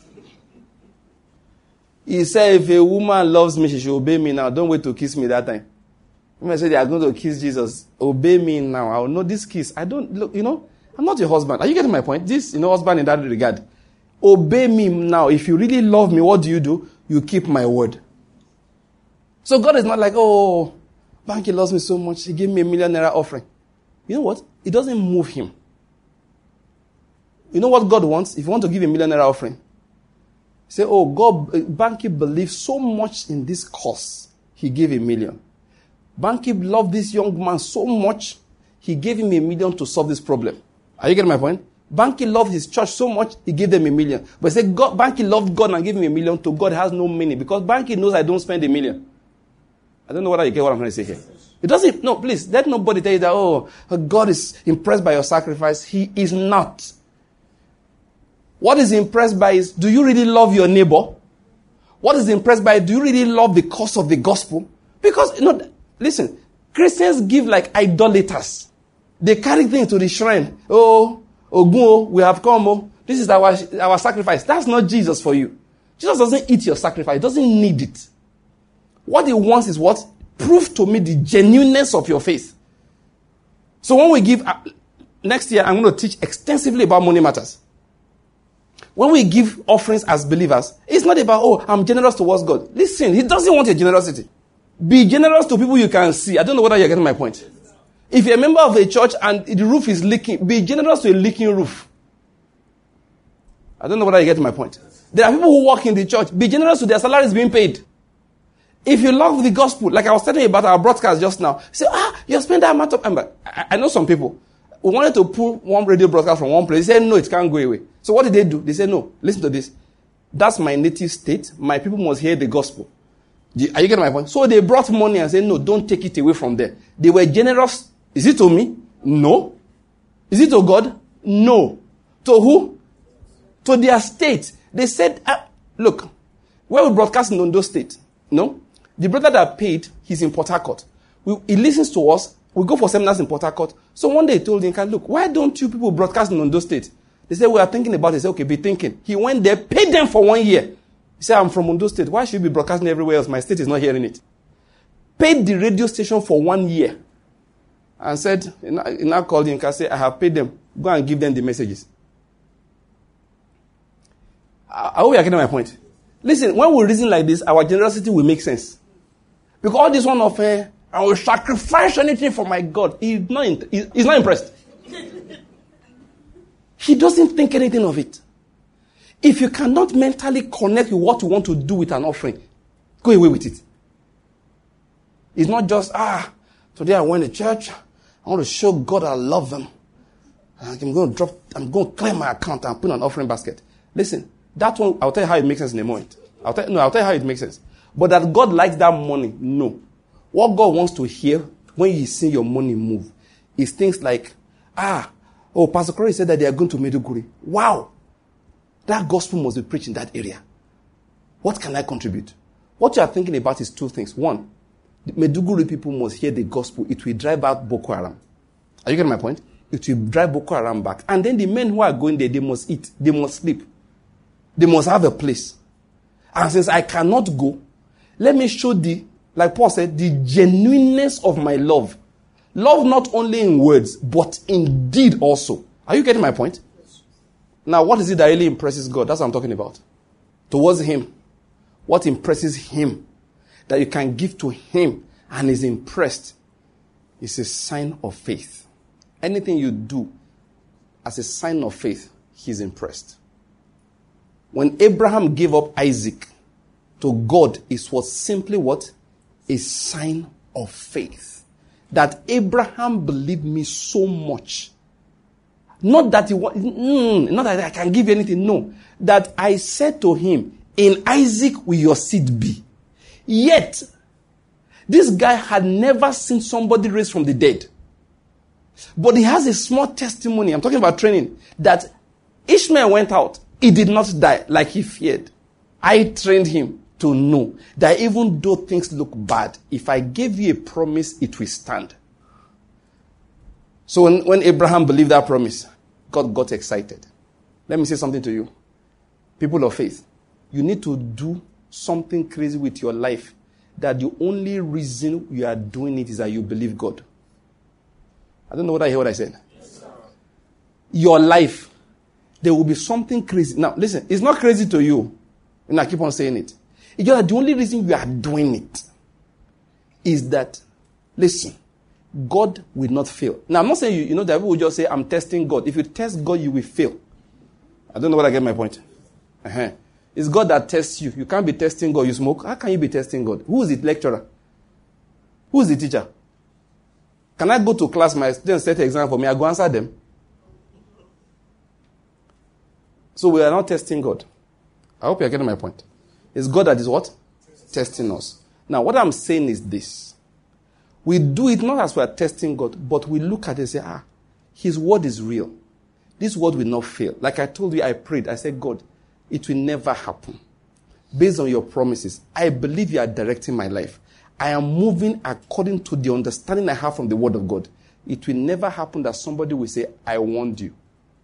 He said, if a woman loves me, she should obey me now. Don't wait to kiss me that time. When I say they are going to kiss Jesus, obey me now. I will know this kiss. I don't, look, you know, I'm not your husband. Are you getting my point? This, you know, husband in that regard. Obey me now. If you really love me, what do you do? You keep my word. So God is not like, oh, Banky loves me so much. He gave me a million naira offering. You know what? It doesn't move him. You know what God wants? If you want to give a million naira offering, say, oh, God, Banky believes so much in this cause, he gave a million. Banky loved this young man so much, he gave him a million to solve this problem. Are you getting my point? Banky loved his church so much, he gave them a million. But say, God, Banky loved God and gave him a million. To God has no meaning because Banky knows I don't spend a million. I don't know whether you get what I'm trying to say here. It doesn't, no, please, let nobody tell you that, oh, God is impressed by your sacrifice. He is not. What is impressed by is, do you really love your neighbor? What is impressed by, do you really love the cause of the gospel? Because, you know, listen, Christians give like idolaters. They carry things to the shrine. Oh, Ogun, we have come. Oh, this is our, our sacrifice. That's not Jesus for you. Jesus doesn't eat your sacrifice. He doesn't need it. What he wants is what? Prove to me the genuineness of your faith. So when we give, uh, next year I'm going to teach extensively about money matters. When we give offerings as believers, it's not about, oh, I'm generous towards God. Listen, he doesn't want your generosity. Be generous to people you can see. I don't know whether you're getting my point. If you're a member of a church and the roof is leaking, be generous to a leaking roof. I don't know whether you're getting my point. There are people who work in the church. Be generous to their salaries being paid. If you love the gospel, like I was telling you about our broadcast just now, say, ah, you spend that amount of time. I, I know some people. We wanted to pull one radio broadcast from one place. They said, no, it can't go away. So what did they do? They said, no, listen to this. That's my native state. My people must hear the gospel. Are you getting my point? So they brought money and said, no, don't take it away from there. They were generous. Is it to me? No. Is it to God? No. To who? To their state. They said, ah, look, where we broadcast in Ondo State, no? The brother that paid, he's in Port Harcourt. We, he listens to us. We go for seminars in Port Harcourt. So one day he told him, look, why don't you people broadcast in Ondo State? They said, we are thinking about it. He said, okay, be thinking. He went there, paid them for one year. He said, I'm from Ondo State. Why should you be broadcasting everywhere else? My state is not hearing it. Paid the radio station for one year. And said, he now called him and said, I have paid them. Go and give them the messages. I hope you are getting my point. Listen, when we reason like this, our generosity will make sense. Because all this one of, uh, I will sacrifice anything for my God. He's not, he's not impressed. He doesn't think anything of it. If you cannot mentally connect with what you want to do with an offering, go away with it. It's not just, ah, today I went to church. I want to show God I love them. I'm going to drop, I'm going to clear my account and put an offering basket. Listen, that one, I'll tell you how it makes sense in a moment. I'll tell, no, I'll tell you how it makes sense. But that God likes that money, no. What God wants to hear when you see your money move is things like, ah, oh, Pastor Corey said that they are going to Maiduguri. Wow. That gospel must be preached in that area. What can I contribute? What you are thinking about is two things. One, the Maiduguri people must hear the gospel. It will drive out Boko Haram. Are you getting my point? It will drive Boko Haram back. And then the men who are going there, they must eat. They must sleep. They must have a place. And since I cannot go, let me show the, like Paul said, the genuineness of my love. Love not only in words, but in deed also. Are you getting my point? Yes. Now, what is it that really impresses God? That's what I'm talking about. Towards him. What impresses him that you can give to him and is impressed is a sign of faith. Anything you do as a sign of faith, he's impressed. When Abraham gave up Isaac to God, it was simply what? A sign of faith. That Abraham believed me so much. Not that he was, mm, not that I can give you anything, no. That I said to him, in Isaac will your seed be. Yet, this guy had never seen somebody raised from the dead. But he has a small testimony, I'm talking about training, that Ishmael went out. He did not die like he feared. I trained him to know that even though things look bad, if I gave you a promise, it will stand. So when, when Abraham believed that promise, God got excited. Let me say something to you. People of faith, you need to do something crazy with your life that the only reason you are doing it is that you believe God. I don't know what I hear what I said. Yes, sir. Your life, there will be something crazy. Now, listen, it's not crazy to you. And I keep on saying it. It's just that the only reason you are doing it is that, listen, God will not fail. Now, I'm not saying, you, you know, that people will just say, I'm testing God. If you test God, you will fail. I don't know whether I get my point. Uh-huh. It's God that tests you. You can't be testing God. You smoke. How can you be testing God? Who is the lecturer? Who is the teacher? Can I go to class, my students set an exam for me, I go answer them? So we are not testing God. I hope you are getting my point. It's God that is what? Testing us. Now, what I'm saying is this. We do it not as we are testing God, but we look at it and say, ah, his word is real. This word will not fail. Like I told you, I prayed. I said, God, it will never happen. Based on your promises, I believe you are directing my life. I am moving according to the understanding I have from the word of God. It will never happen that somebody will say, I warned you.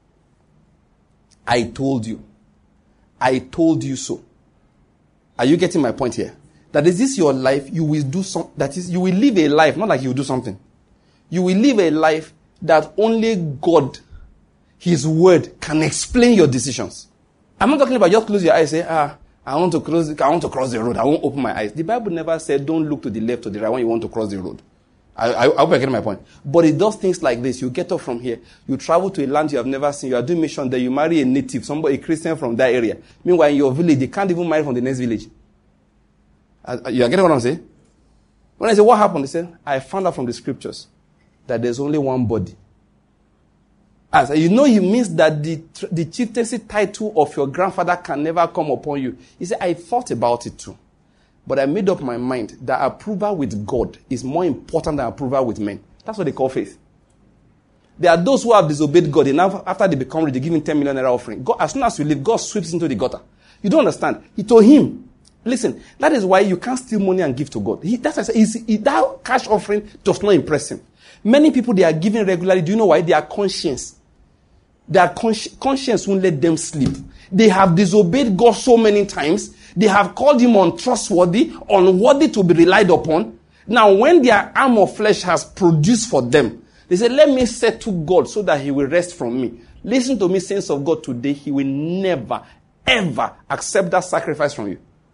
I told you. I told you so. Are you getting my point here? That is this your life, you will do some, that is, you will live a life, not like you will do something. You will live a life that only God, his word, can explain your decisions. I'm not talking about just close your eyes and say, ah, I want to close, I want to cross the road. I won't open my eyes. The Bible never said, don't look to the left or the right when you want to cross the road. I, I, I hope I get my point. But it does things like this. You get up from here. You travel to a land you have never seen. You are doing mission there. You marry a native, somebody, a Christian from that area. Meanwhile, in your village, they can't even marry from the next village. Uh, you are getting what I'm saying? When I say, what happened? They said, I found out from the scriptures that there's only one body. I said, you know, it means that the, the chieftaincy title of your grandfather can never come upon you. He said, I thought about it too. But I made up my mind that approval with God is more important than approval with men. That's what they call faith. There are those who have disobeyed God, and after they become rich, they give him ten million naira offering. God, as soon as you leave, God sweeps into the gutter. You don't understand. He told him, listen, that is why you can't steal money and give to God. He, that's why I say, he, he, that cash offering does not impress him. Many people, they are giving regularly. Do you know why? They are conscious. Their consci- conscience won't let them sleep. They have disobeyed God so many times. They have called him untrustworthy, unworthy to be relied upon. Now, when their arm of flesh has produced for them, they say, let me settle God so that he will rest from me. Listen to me, saints of God, today. He will never, ever accept that sacrifice from you.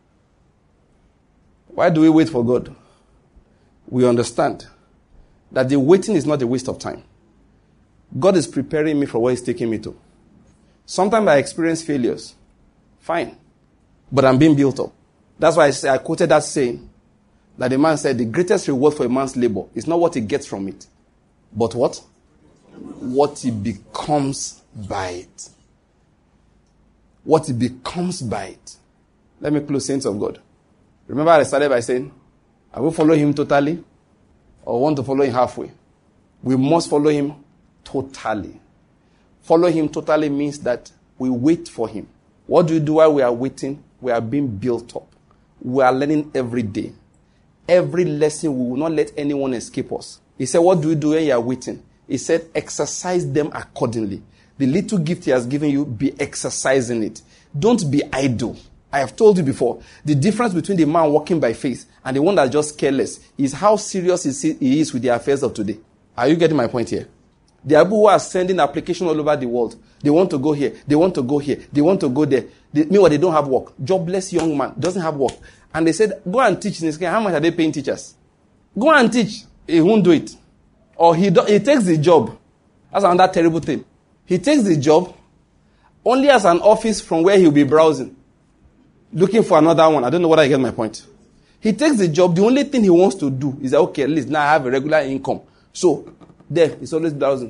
Why do we wait for God? We understand that the waiting is not a waste of time. God is preparing me for where he's taking me to. Sometimes I experience failures. Fine. But I'm being built up. That's why I, say, I quoted that saying that the man said the greatest reward for a man's labor is not what he gets from it, but what? What he becomes by it. What he becomes by it. Let me close, saints of God. Remember I started by saying, I will follow him totally or want to follow him halfway. We must follow him totally. Follow him totally means that we wait for him. What do we do while we are waiting? We are being built up. We are learning every day. Every lesson, we will not let anyone escape us. He said, what do we do when you are waiting? He said, exercise them accordingly. The little gift he has given you, be exercising it. Don't be idle. I have told you before, the difference between the man walking by faith and the one that's just careless is how serious he is with the affairs of today. Are you getting my point here? There are people who are sending applications all over the world. They want to go here. They want to go here. They want to go there. They, meanwhile, they don't have work. Jobless young man doesn't have work. And they said, go and teach in this country. How much are they paying teachers? Go and teach. He won't do it. Or he, do, he takes the job. That's another terrible thing. He takes the job only as an office from where he'll be browsing. Looking for another one. I don't know whether I get my point. He takes the job. The only thing he wants to do is that, okay, at least now I have a regular income. So, there, he's always browsing.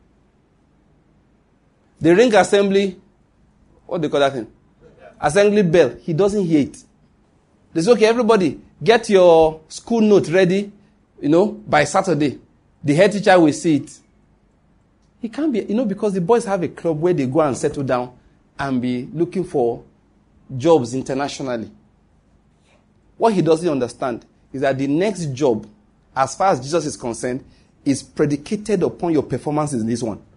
The ring assembly, what do you call that thing? Assembly bell. He doesn't hear it. They say, okay, everybody, get your school note ready, you know, by Saturday. The head teacher will see it. He can't be, you know, because the boys have a club where they go and settle down and be looking for jobs internationally. What he doesn't understand is that the next job, as far as Jesus is concerned, is predicated upon your performance in this one.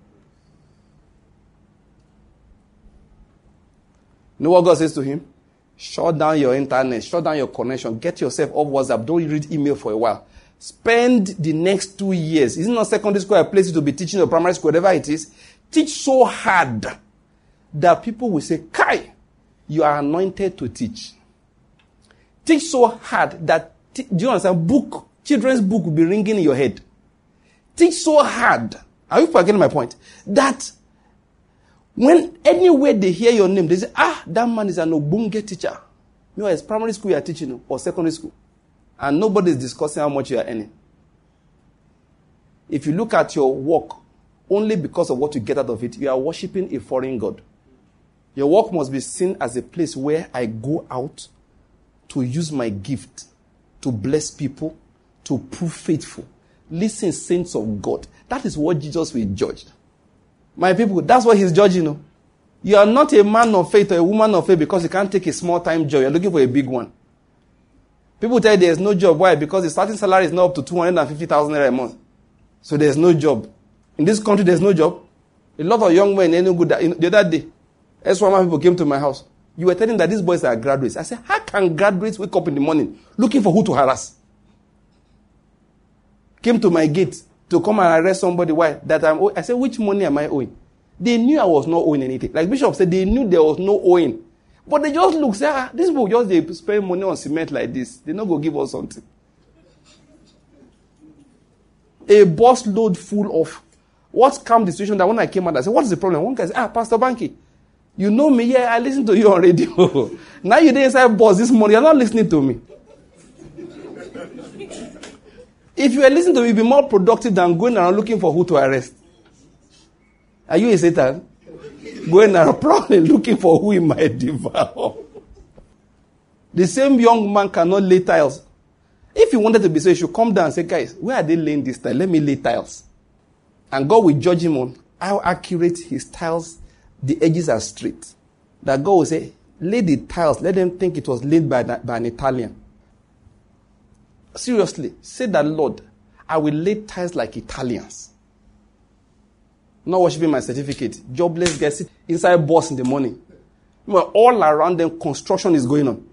You know what God says to him? Shut down your internet, shut down your connection, get yourself off WhatsApp, don't read email for a while. Spend the next two years. Is it not secondary school a place you to be teaching or primary school, whatever it is? Teach so hard that people will say, Kai, you are anointed to teach. Teach so hard that, t- do you understand? Book, children's book will be ringing in your head. Teach so hard. Are you forgetting my point? That when anywhere they hear your name, they say, ah, that man is an Obunge teacher. You know, it's primary school you are teaching or secondary school. And nobody is discussing how much you are earning. If you look at your work only because of what you get out of it, you are worshiping a foreign god. Your work must be seen as a place where I go out to use my gift to bless people, to prove faithful. Listen, saints of God. That is what Jesus will judge. My people, that's what he's judging. You know? You are not a man of faith or a woman of faith because you can't take a small time job. You're looking for a big one. People tell you there's no job. Why? Because the starting salary is not up to two hundred fifty thousand naira a month. So there's no job. In this country, there's no job. A lot of young men, any good. The other day, S one people came to my house. You were telling that these boys are graduates. I said, how can graduates wake up in the morning looking for who to harass? Came to my gate to come and arrest somebody. Why? That I'm owing. I said, which money am I owing? They knew I was not owing anything. Like Bishop said, they knew there was no owing. But they just look, say, ah, these people just they spend money on cement like this. They're not going to give us something. A bus load full of what calmed the situation that when I came out, I said, what's the problem? One guy said, ah, Pastor Banky, you know me, yeah, I listen to you on radio. Now you're inside bus this morning, you're not listening to me. If you were listening to me, you'd be more productive than going around looking for who to arrest. Are you a Satan? Going around probably looking for who he might devour. The same young man cannot lay tiles. If he wanted to be so, he should come down and say, guys, where are they laying this tile? Let me lay tiles. And God will judge him on how accurate his tiles, the edges are straight. That God will say, lay the tiles, let them think it was laid by, by an Italian. Seriously, say that, Lord, I will lay tiles like Italians. Not worshiping my certificate. Jobless guys sit inside bus in the morning. Well, all around them, construction is going on.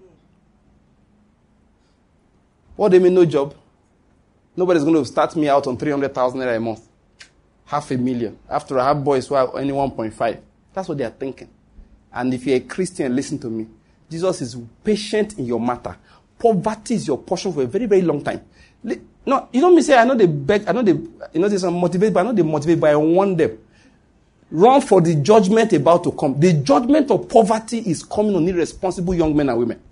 What do you mean, no job? Nobody's going to start me out on three hundred thousand naira a month. Half a million. After I have boys who are only one point five. That's what they are thinking. And if you're a Christian, listen to me. Jesus is patient in your matter. Poverty is your portion for a very, very long time. No, you don't mean say, I know they beg, I know they, you know, they're motivated, but I know they motivate, but I want them. Run for the judgment about to come. The judgment of poverty is coming on irresponsible young men and women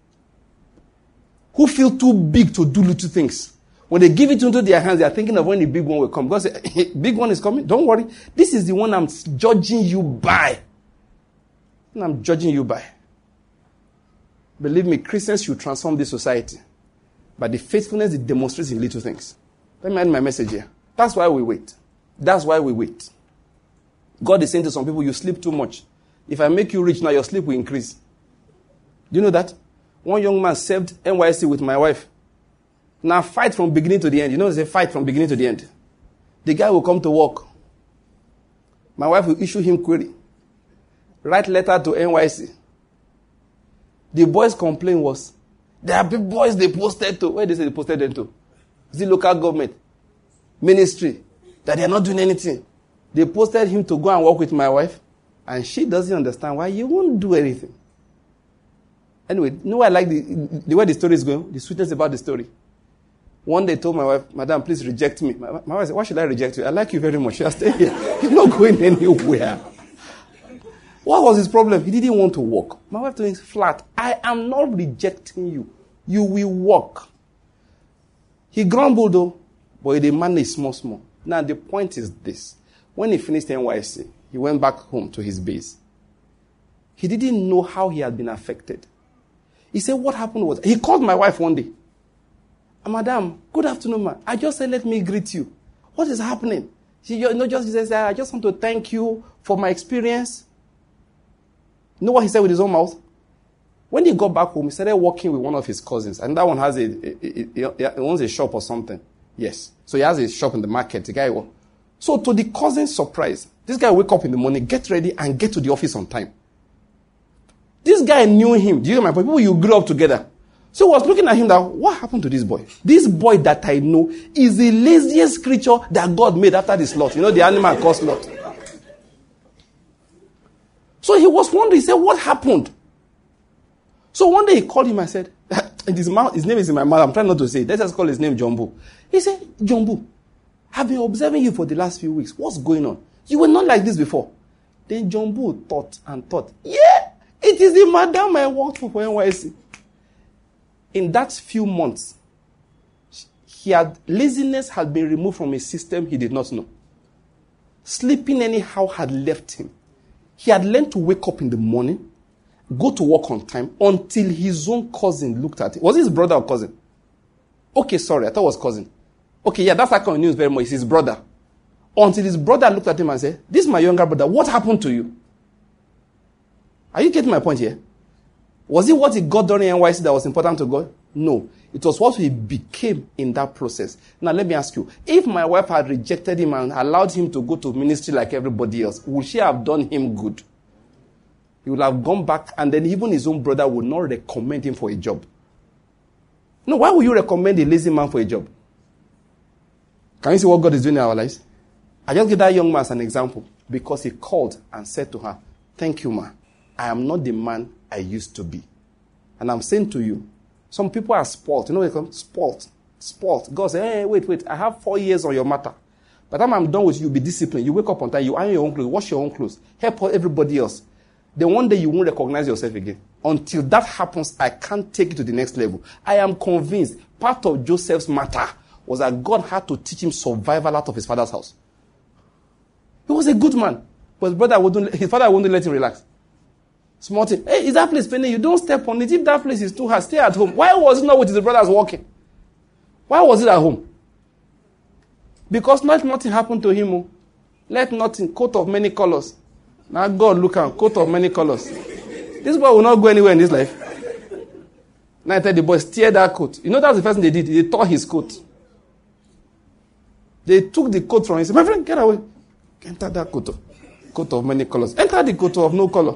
who feel too big to do little things. When they give it into their hands, they are thinking of when the big one will come. God says, hey, big one is coming. Don't worry. This is the one I'm judging you by. And I'm judging you by. Believe me, Christians should transform this society by the faithfulness it demonstrates in little things. Let me end my message here. That's why we wait. That's why we wait. God is saying to some people, you sleep too much. If I make you rich now, your sleep will increase. Do you know that? One young man served N Y S C with my wife. Now fight from beginning to the end. You know, they fight from beginning to the end. The guy will come to work. My wife will issue him query. Write letter to N Y C. The boys' complaint was, there are big boys they posted to. Where they say they posted them to? Is it local government? Ministry? That they are not doing anything. They posted him to go and work with my wife. And she doesn't understand why he won't do anything. Anyway, you know why I like the, the way the story is going? The sweetness about the story. One day I told my wife, Madam, please reject me. My, my wife said, why should I reject you? I like you very much. You stay here. You're not going anywhere. What was his problem? He didn't want to work. My wife told him flat, I am not rejecting you. You will work. He grumbled though, but he managed small, small. Now the point is this. When he finished N Y S C, he went back home to his base. He didn't know how he had been affected. He said, what happened was, he called my wife one day. Madam, good afternoon, ma. I just said, let me greet you. What is happening? She you know, just says, I just want to thank you for my experience. You know what he said with his own mouth? When he got back home, he started working with one of his cousins. And that one has a, a, a, a, he owns a shop or something. Yes. So he has a shop in the market. The guy. So to the cousin's surprise, this guy wake up in the morning, get ready, and get to the office on time. This guy knew him. Do you know my point? People you grew up together. So I was looking at him that, what happened to this boy? This boy that I know is the laziest creature that God made after the sloth. You know, the animal called sloth. So he was wondering, he said, what happened? So one day he called him and said, his, mouth, his name is in my mouth, I'm trying not to say it. Let's just call his name Jumbo. He said, Jumbo, I've been observing you for the last few weeks. What's going on? You were not like this before. Then Jumbo thought and thought, yeah, it is the madam I worked for for N Y S C. In that few months, he had laziness had been removed from a system he did not know. Sleeping anyhow had left him. He had learned to wake up in the morning, go to work on time, until his own cousin looked at him. Was it his brother or cousin? Okay, sorry, I thought it was cousin. Okay, yeah, that's like on the news very much. It's his brother. Until his brother looked at him and said, this is my younger brother. What happened to you? Are you getting my point here? Was it what he got during N Y C that was important to God? No. It was what he became in that process. Now let me ask you, if my wife had rejected him and allowed him to go to ministry like everybody else, would she have done him good? He would have gone back, and then even his own brother would not recommend him for a job. No, why would you recommend a lazy man for a job? Can you see what God is doing in our lives? I just give that young man as an example because he called and said to her, thank you, ma. I am not the man I used to be. And I'm saying to you, some people are spoiled. You know what they call them? Spoiled. Spoiled. God said, hey, wait, wait. I have four years on your matter. By the time I'm done with you, be disciplined. You wake up on time. You iron your own clothes. Wash your own clothes. Help everybody else. Then one day you won't recognize yourself again. Until that happens, I can't take it to the next level. I am convinced part of Joseph's matter was that God had to teach him survival out of his father's house. He was a good man. But his brother wouldn't, his father wouldn't let him relax. Small thing. Hey, is that place paying? You don't step on it. If that place is too hard, stay at home. Why was it not with his brothers working? Why was it at home? Because not nothing happened to him. Oh. Let nothing. Coat of many colors. Now God look at coat of many colors. This boy will not go anywhere in this life. Now I tell the boys, tear that coat. You know that's the first thing they did. They tore his coat. They took the coat from him. Said, my friend, get away. Enter that coat. Coat of many colors. Enter the coat of no color.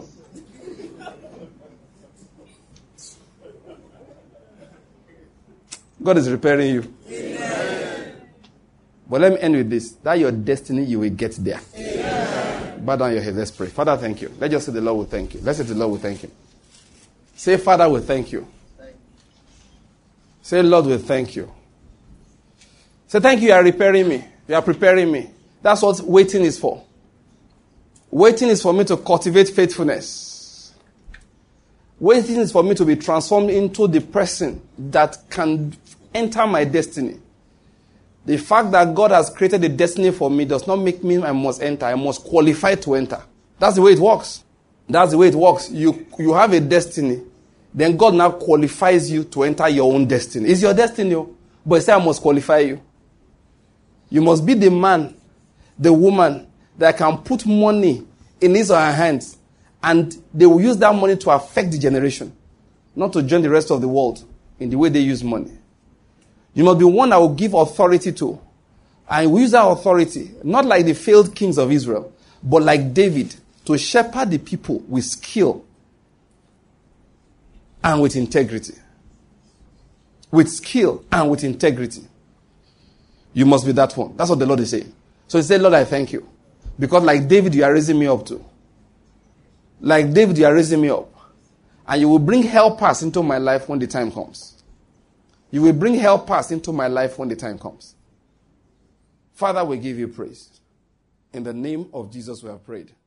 God is repairing you. Amen. But let me end with this. That your destiny, you will get there. Amen. Bow down your head. Let's pray. Father, thank you. Let's just say the Lord will thank you. Let's say the Lord will thank you. Say, Father, will thank you. Thank you. Say, Lord, will thank you. Say, thank you, you are repairing me. You are preparing me. That's what waiting is for. Waiting is for me to cultivate faithfulness. Waiting is for me to be transformed into the person that can enter my destiny. The fact that God has created a destiny for me does not make me I must enter. I must qualify to enter. That's the way it works. That's the way it works. You, you have a destiny. Then God now qualifies you to enter your own destiny. It's your destiny. But he said, I must qualify you. You must be the man, the woman that can put money in his or her hands And they will use that money to affect the generation, not to join the rest of the world in the way they use money. You must be one that will give authority to. And we use that authority, not like the failed kings of Israel, but like David, to shepherd the people with skill and with integrity. With skill and with integrity. You must be that one. That's what the Lord is saying. So he said, Lord, I thank you. Because like David, you are raising me up to. Like David, you are raising me up. And you will bring helpers into my life when the time comes. You will bring helpers into my life when the time comes. Father, we give you praise. In the name of Jesus we have prayed.